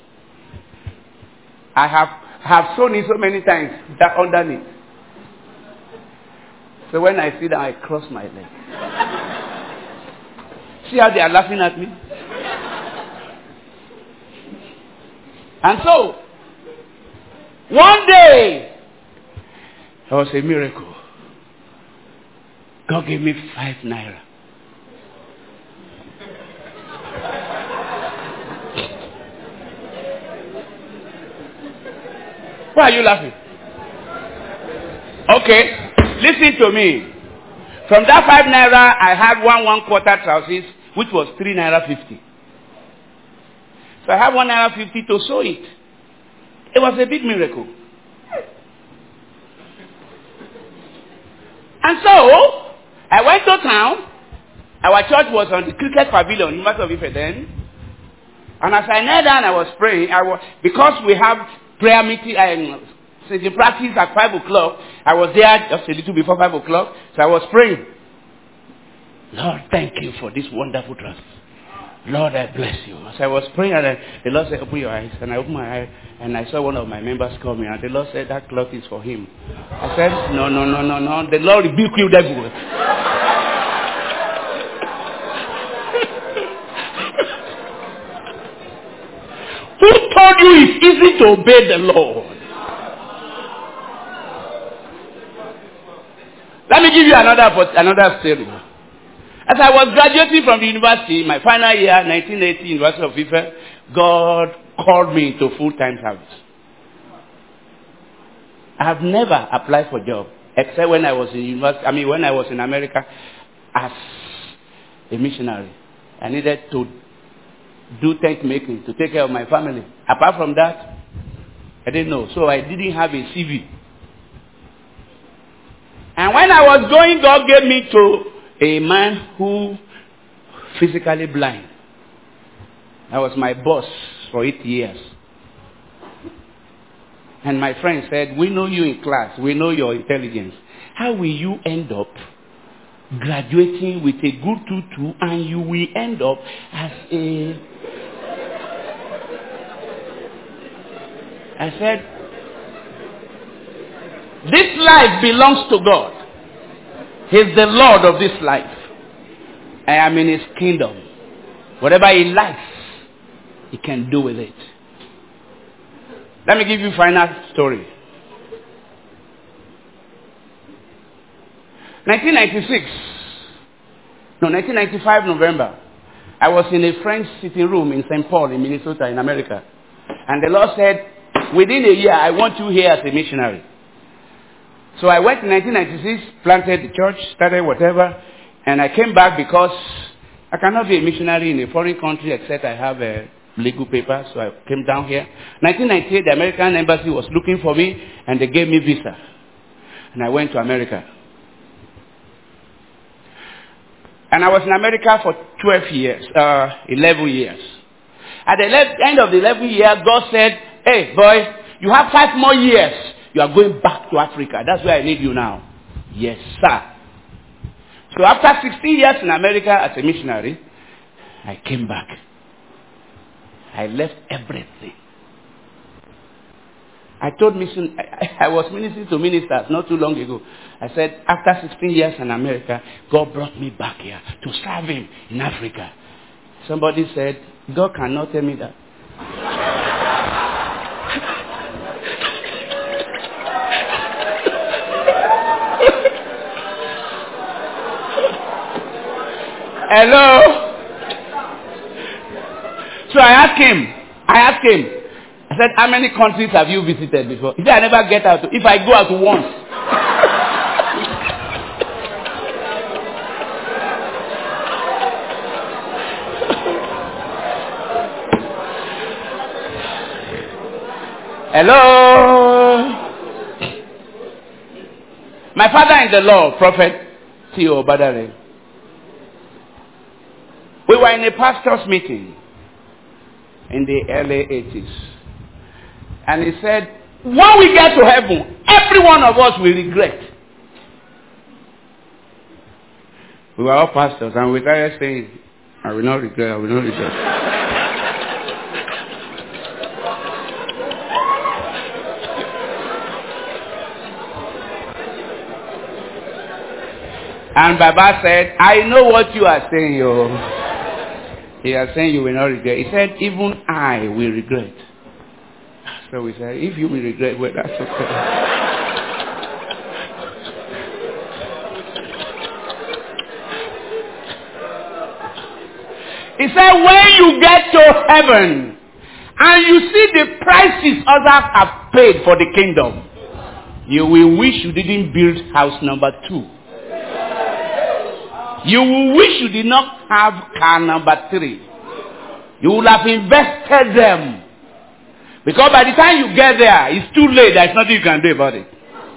I have sewn it so many times that underneath. So when I sit down, I cross my leg. See how they are laughing at me? And so, one day, it was a miracle. God gave me 5 naira. Why are you laughing? Okay, listen to me. From that 5 naira, I had 1/4 trousers, which was 3 naira 50. So I have 1 naira 50 to sew it. It was a big miracle. And so, I went to town. Our church was on the cricket pavilion, University of Ife then. And as I knelt down, I was praying. Because we have prayer meeting and singing practice at 5 o'clock, I was there just a little before 5 o'clock. So I was praying. Lord, thank you for this wonderful trust. Lord, I bless you. As I was praying, and the Lord said, open your eyes. And I opened my eyes, and I saw one of my members coming. And the Lord said, that cloth is for him. I said, no. The Lord rebuke you, devil. Who told you it's easy to obey the Lord? Let me give you another story. As I was graduating from the university, my final year, 1980, University of Ife, God called me into full-time service. I have never applied for a job, except when I was in university. When I was in America as a missionary. I needed to do tent making to take care of my family. Apart from that, I didn't know. So I didn't have a CV. And when I was going, God gave me to a man who physically blind. That was my boss for 8 years. And my friend said, we know you in class. We know your intelligence. How will you end up graduating with a good 2-2 and you will end up as a... I said, this life belongs to God. He's the Lord of this life. I am in his kingdom. Whatever he likes, he can do with it. Let me give you a final story. 1995 November, I was in a friend's sitting room in St. Paul in Minnesota in America. And the Lord said, within a year, I want you here as a missionary. So I went in 1996, planted the church, started whatever, and I came back because I cannot be a missionary in a foreign country except I have a legal paper, so I came down here. 1998, the American embassy was looking for me, and they gave me visa. And I went to America. And I was in America for 11 years. At the end of the 11th year, God said, hey, boy, you have 5 more years. You are going back to Africa. That's where I need you now. Yes, sir. So after 16 years in America as a missionary, I came back. I left everything. I told mission, I was ministering to ministers not too long ago. I said, after 16 years in America, God brought me back here to serve him in Africa. Somebody said, God cannot tell me that. Hello? So I asked him, I said, how many countries have you visited before? He said, I never get out. If I go out once. Hello? My father in the Lord, Prophet T.O. Badare. We were in a pastor's meeting in the early 80s. And he said, when we get to heaven, every one of us will regret. We were all pastors and we started saying, I will not regret, I will not regret. And Baba said, I know what you are saying, yo. He is saying you will not regret. He said, even I will regret. So we said, if you will regret, well, that's okay. He said, when you get to heaven and you see the prices others have paid for the kingdom, you will wish you didn't build house number 2. You will wish you did not have car number 3. You would have invested them. Because by the time you get there, it's too late. There's nothing you can do about it.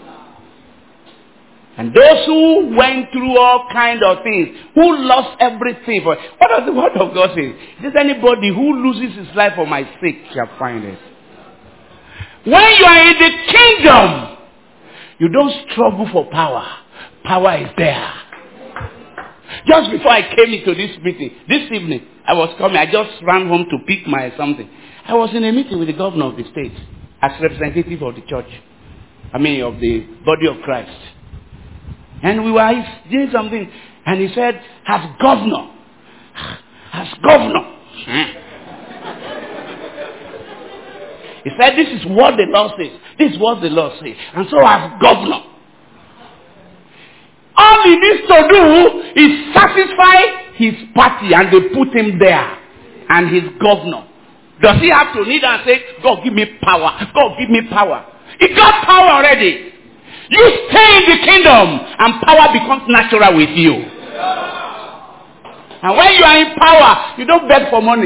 And those who went through all kinds of things, who lost everything. What does the word of God say? It says anybody who loses his life for my sake shall find it. When you are in the kingdom, you don't struggle for power. Power is there. Just before I came into this meeting, this evening, I was coming. I just ran home to pick my something. I was in a meeting with the governor of the state as representative of the church. Of the body of Christ. And we were doing something. And he said, as governor. He said, this is what the law says. This is what the law says. And so as governor, all he needs to do is satisfy his party and they put him there. And he's governor. Does he have to kneel and say, God give me power. God give me power. He got power already. You stay in the kingdom and power becomes natural with you. And when you are in power, you don't beg for money.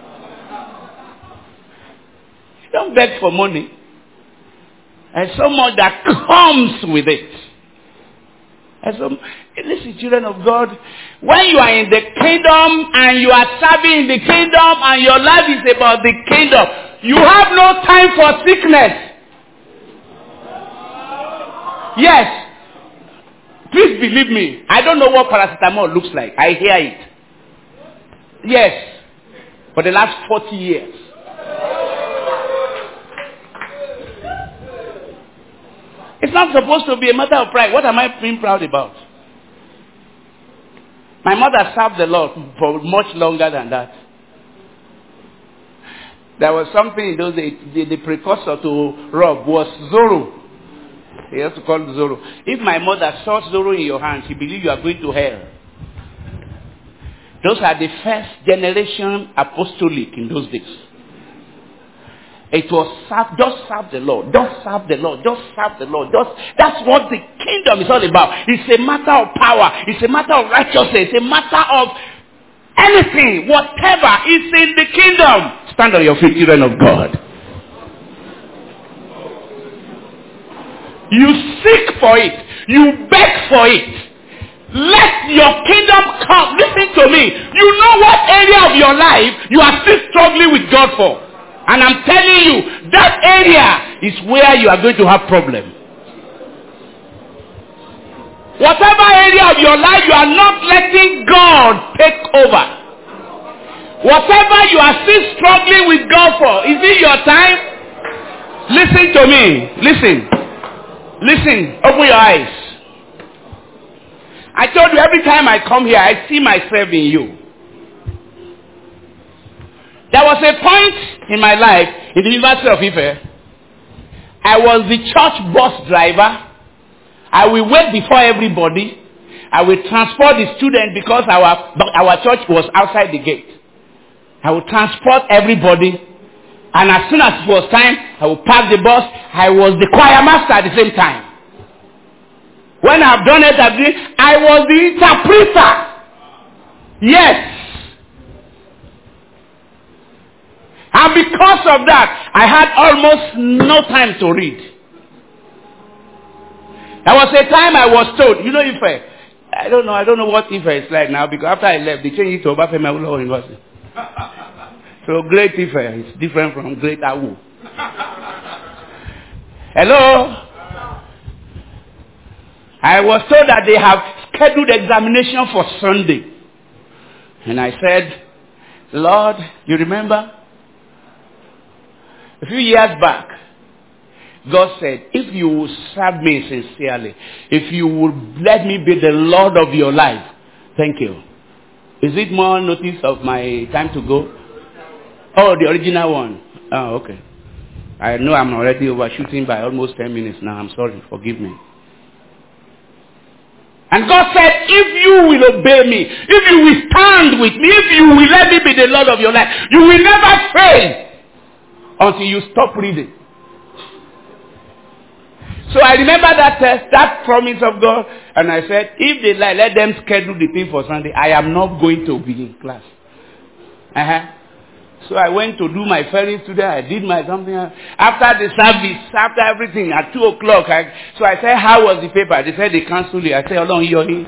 You don't beg for money. There's so much that comes with it. Listen, children of God, when you are in the kingdom and you are serving in the kingdom and your life is about the kingdom, you have no time for sickness. Yes. Please believe me. I don't know what paracetamol looks like. I hear it. Yes. For the last 40 years. It's not supposed to be a matter of pride. What am I being proud about? My mother served the Lord for much longer than that. There was something in those days, the precursor to Rob was Zorro. He used to call it Zorro. If my mother saw Zorro in your hand, she believed you are going to hell. Those are the first generation apostolic in those days. It was just serve the Lord. Just serve the Lord. Just serve the Lord. That's what the kingdom is all about. It's a matter of power. It's a matter of righteousness. It's a matter of anything. Whatever is in the kingdom. Stand on your feet, children of God. You seek for it. You beg for it. Let your kingdom come. Listen to me. You know what area of your life you are still struggling with God for. And I'm telling you, that area is where you are going to have problem. Whatever area of your life you are not letting God take over. Whatever you are still struggling with God for, is it your time? Listen to me. Listen. Listen. Open your eyes. I told you every time I come here, I see myself in you. There was a point in my life in the University of Ife. I was the church bus driver. I will wait before everybody. I will transport the student because our church was outside the gate. I will transport everybody. And as soon as it was time, I will park the bus. I was the choir master at the same time. When I've done it, I was the interpreter. Yes. And because of that, I had almost no time to read. There was a time I was told, you know Ife, I don't know what Ife is like now, because after I left, they changed it to Obafemi Awolowo University. So Great Ife is different from Great Awu. Hello? I was told that they have scheduled examination for Sunday. And I said, Lord, you remember? A few years back, God said, if you will serve me sincerely, if you will let me be the Lord of your life, thank you. Is it more notice of my time to go? Oh, the original one. Oh, okay. I know I'm already overshooting by almost 10 minutes now. I'm sorry. Forgive me. And God said, if you will obey me, if you will stand with me, if you will let me be the Lord of your life, you will never fail until you stop reading. So I remember that promise of God, and I said, if they lie, let them schedule the thing for Sunday. I am not going to be in class. So I went to do my ferry today. I did my something. After the service, after everything, at 2 o'clock, so I said, how was the paper? They said they cancelled it. I said, hold on,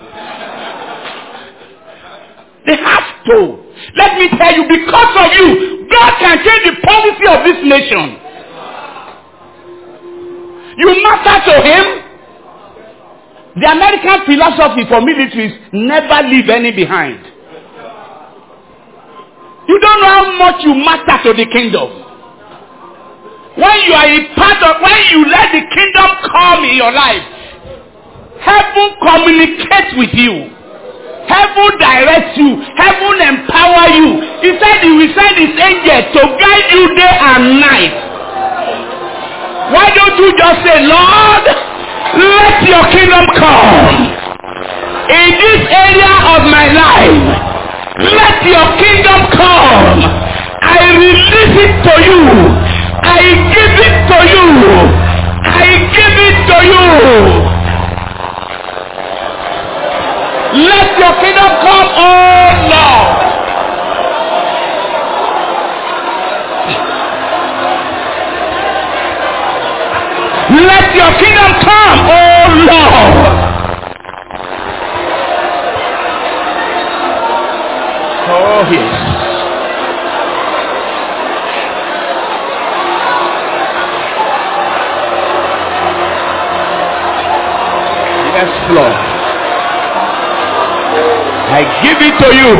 they have to. Let me tell you, because of you, God can change the policy of this nation. You matter to him. The American philosophy for militaries, never leave any behind. You don't know how much you matter to the kingdom. When you are a part of, when you let the kingdom come in your life, heaven communicates with you. Heaven directs you. Heaven empower you. He said he will send his angel to guide you day and night. Why don't you just say, Lord, let your kingdom come in this area of my life. Let your kingdom come. I release it to you. I give it to you. I give it to you. Let your kingdom come, oh Lord. Let your kingdom come, oh Lord. Oh, yes. Yes, Lord. I give it to you.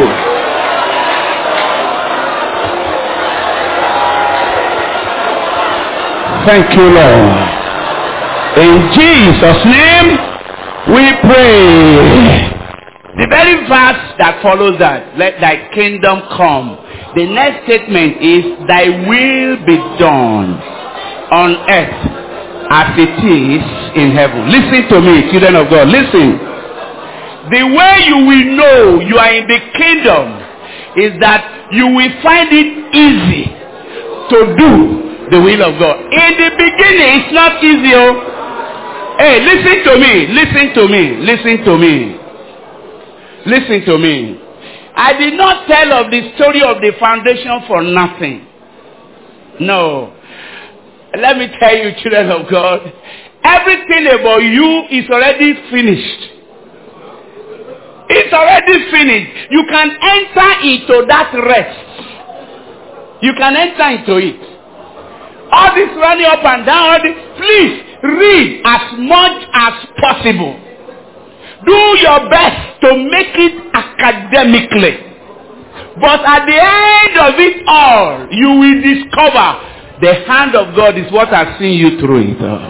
Thank you, Lord. In Jesus' name, we pray. The very verse that follows that, let thy kingdom come. The next statement is, thy will be done on earth as it is in heaven. Listen to me, children of God. Listen. The way you will know you are in the kingdom is that you will find it easy to do the will of God. In the beginning, it's not easy. Hey, listen to me. Listen to me. Listen to me. Listen to me. I did not tell of the story of the foundation for nothing. No. Let me tell you, children of God, everything about you is already finished. It's already finished. You can enter into that rest. You can enter into it. All this running up and down, please read as much as possible. Do your best to make it academically. But at the end of it all, you will discover The hand of God is what has seen you through it all.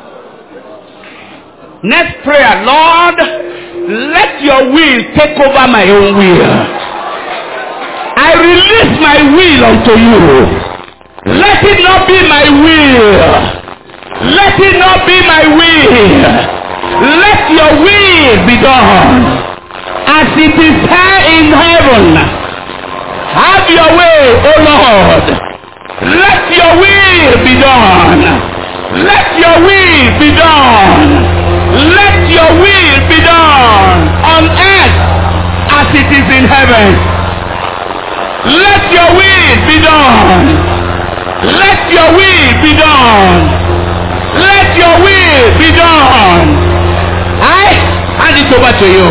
Next prayer, Lord, let your will take over my own will. I release my will unto you. Let it not be my will. Let it not be my will. Let your will be done. As it is here in heaven. Have your way, O Lord. Let your will be done. Let your will be done. Let your will be done on earth as it is in heaven. Let your will be done. Let your will be done. Let your will be done. I hand it over to you.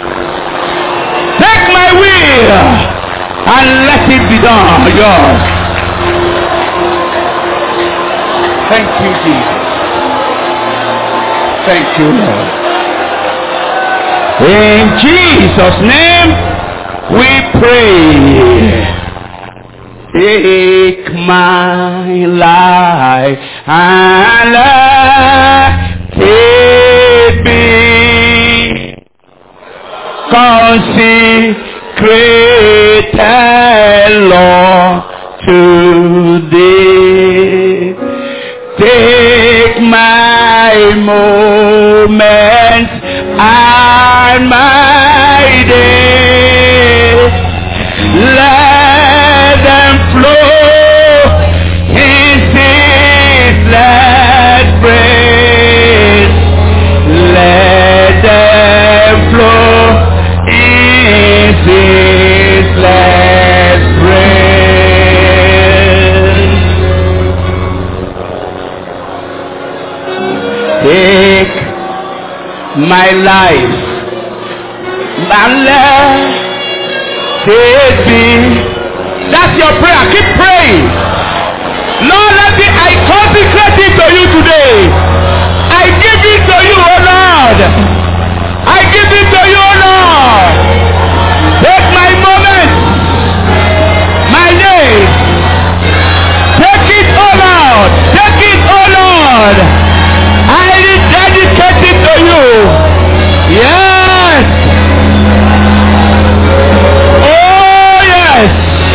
Take my will and let it be done. Yours. Thank you, Jesus. Thank you, Lord. In Jesus' name we pray. Take my life and let it be consecrated, Lord, to thee. Take my moments and my days. Let them flow in ceaseless praise. Let them flow in ceaseless praise. Take my life and let it be. That's your prayer. Keep praying. Lord, I consecrate it to you today. I give it to you, O Lord. I give it to you, O Lord. Take my moments, my days. Take it, O Lord. Take it, O Lord. I dedicate it to you. Yes. Oh, yes.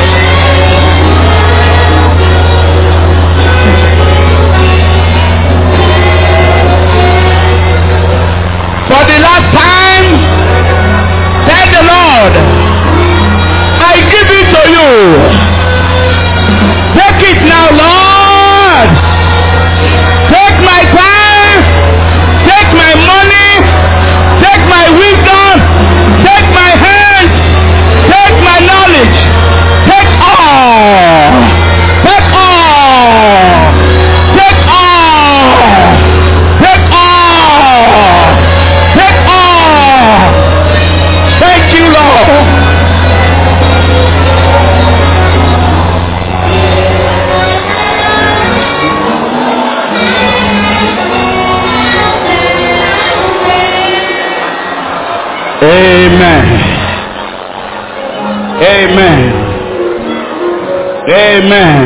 For the last time, tell the Lord, I give it to you. Take it now, Lord. Take my time. Take my money. Take my wisdom. Take my hands. Take my knowledge. Take all. Take all. Take all. Take all. Take all. Thank you, Lord. Amen. Amen. Amen.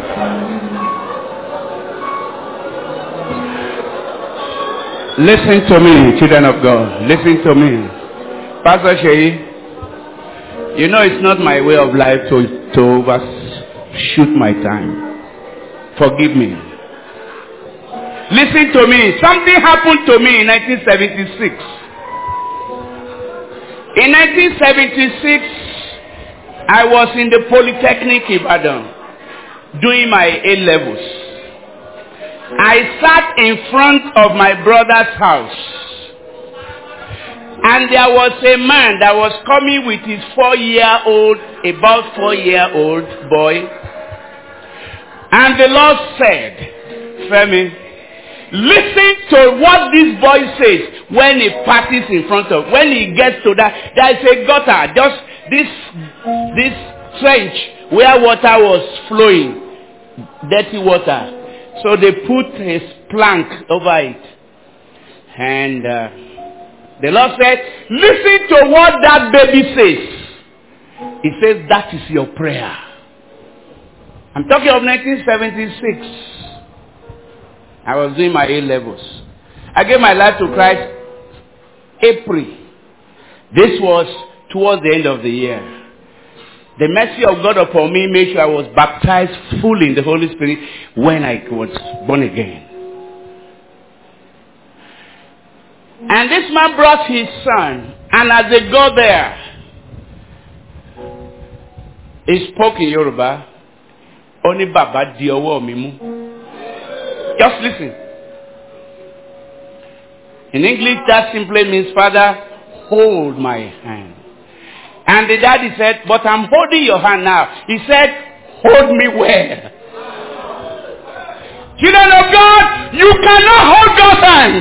Listen to me, children of God. Listen to me. Pastor Sheyi, you know it's not my way of life to overshoot my time. Forgive me. Listen to me. Something happened to me in 1976. In 1976, I was in the Polytechnic Ibadan doing my A-levels. I sat in front of my brother's house. And there was a man that was coming with his about 4-year-old boy. And the Lord said, Femi, listen to what this boy says when he passes in front of, when he gets to that, there is a gutter, just this trench where water was flowing, dirty water. So they put a plank over it. And the Lord said, listen to what that baby says. He says, that is your prayer. I'm talking of 1976. I was doing my A-levels. I gave my life to Christ April. This was towards the end of the year. The mercy of God upon me made sure I was baptized fully in the Holy Spirit when I was born again. And this man brought his son, and as they go there, he spoke in Yoruba. Oni baba di owo mi mu. Just listen. In English, that simply means, Father, hold my hand. And the daddy said, but I'm holding your hand now. He said, hold me where? Children of God, you cannot hold God's hands.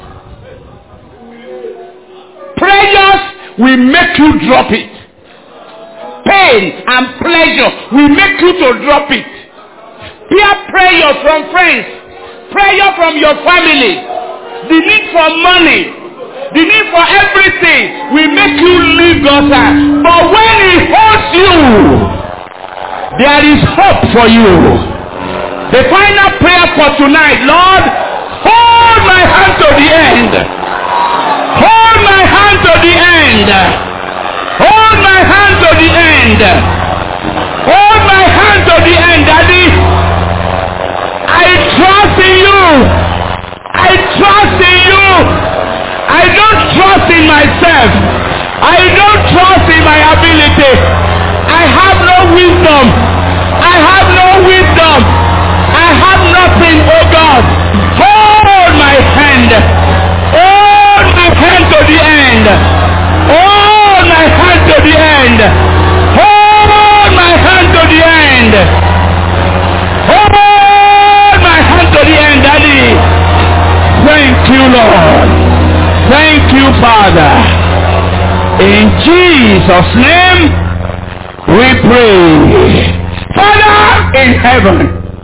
Prayers will make you drop it. Pain and pleasure will make you to drop it. Peer pressure from friends, prayer from your family, the need for money, the need for everything will make you leave God's hand. But when He holds you, there is hope for you. The final prayer for tonight, Lord, hold my hand to the end. Hold my hand to the end. Hold my hand to the end. Hold my hand to the end, Daddy. I trust in you. I trust in you. I don't trust in myself. I don't trust in my ability. I have no wisdom. I have no wisdom. I have nothing, oh God. Hold my hand. Hold my hand to the end. Hold my hand to the end. Hold my hand to the end. Hold my hand to the end, Daddy. Thank you, Lord. Thank you, Father. In Jesus' name, we pray. Father in heaven,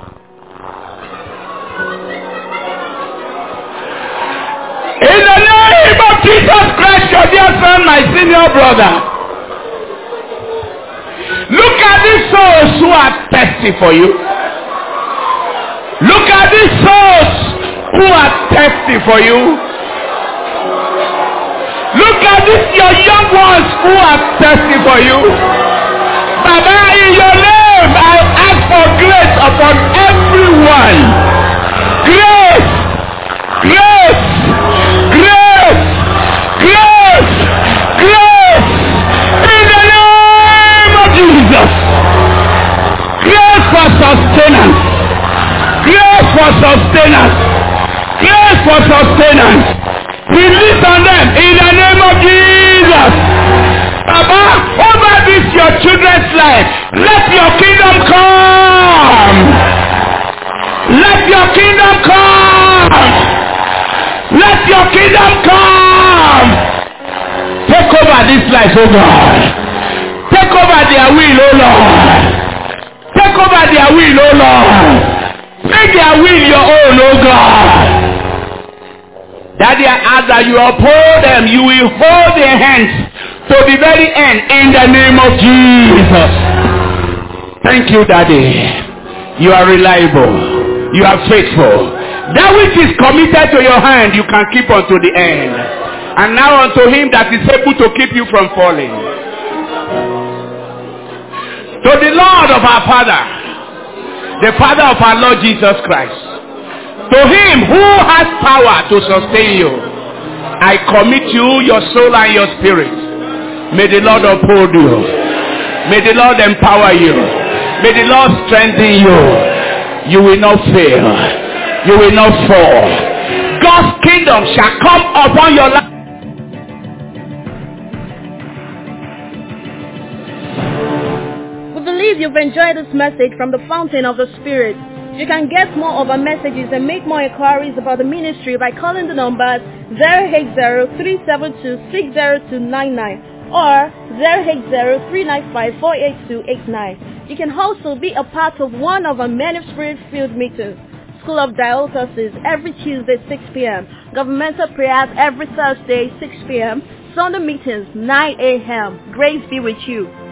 in the name of Jesus Christ, your dear son, my senior brother, look at these souls who are thirsty for you. Look at these souls who are thirsty for you. Look at these your young ones who are thirsty for you. Baba, in your name, I ask for grace upon everyone. Grace, grace, grace, grace, grace. In the name of Jesus. Grace for sustenance. Grace for sustenance. Grace for sustenance. Release on them in the name of Jesus. Baba, over this your children's life, let your kingdom come. Let your kingdom come. Let your kingdom come. Take over this life, oh God. Take over their will, oh Lord. Take over their will, oh Lord. Make their will your own, oh God. Daddy, I ask that you uphold them. You will hold their hands to the very end in the name of Jesus. Thank you, Daddy. You are reliable. You are faithful. That which is committed to your hand, you can keep unto the end. And now unto him that is able to keep you from falling. To the Lord of our Father, the Father of our Lord Jesus Christ. To him who has power to sustain you, I commit you, your soul and your spirit. May the Lord uphold you. May the Lord empower you. May the Lord strengthen you. You will not fail. You will not fall. God's kingdom shall come upon your life. We believe you've enjoyed this message from the Fountain of the Spirit. You can get more of our messages and make more inquiries about the ministry by calling the numbers 080-372-60299 or 080-395-48289. You can also be a part of one of our Men of Spirit-filled meetings. School of Diocese every Tuesday 6 p.m. Governmental prayers every Thursday 6 p.m. Sunday meetings 9 a.m. Grace be with you.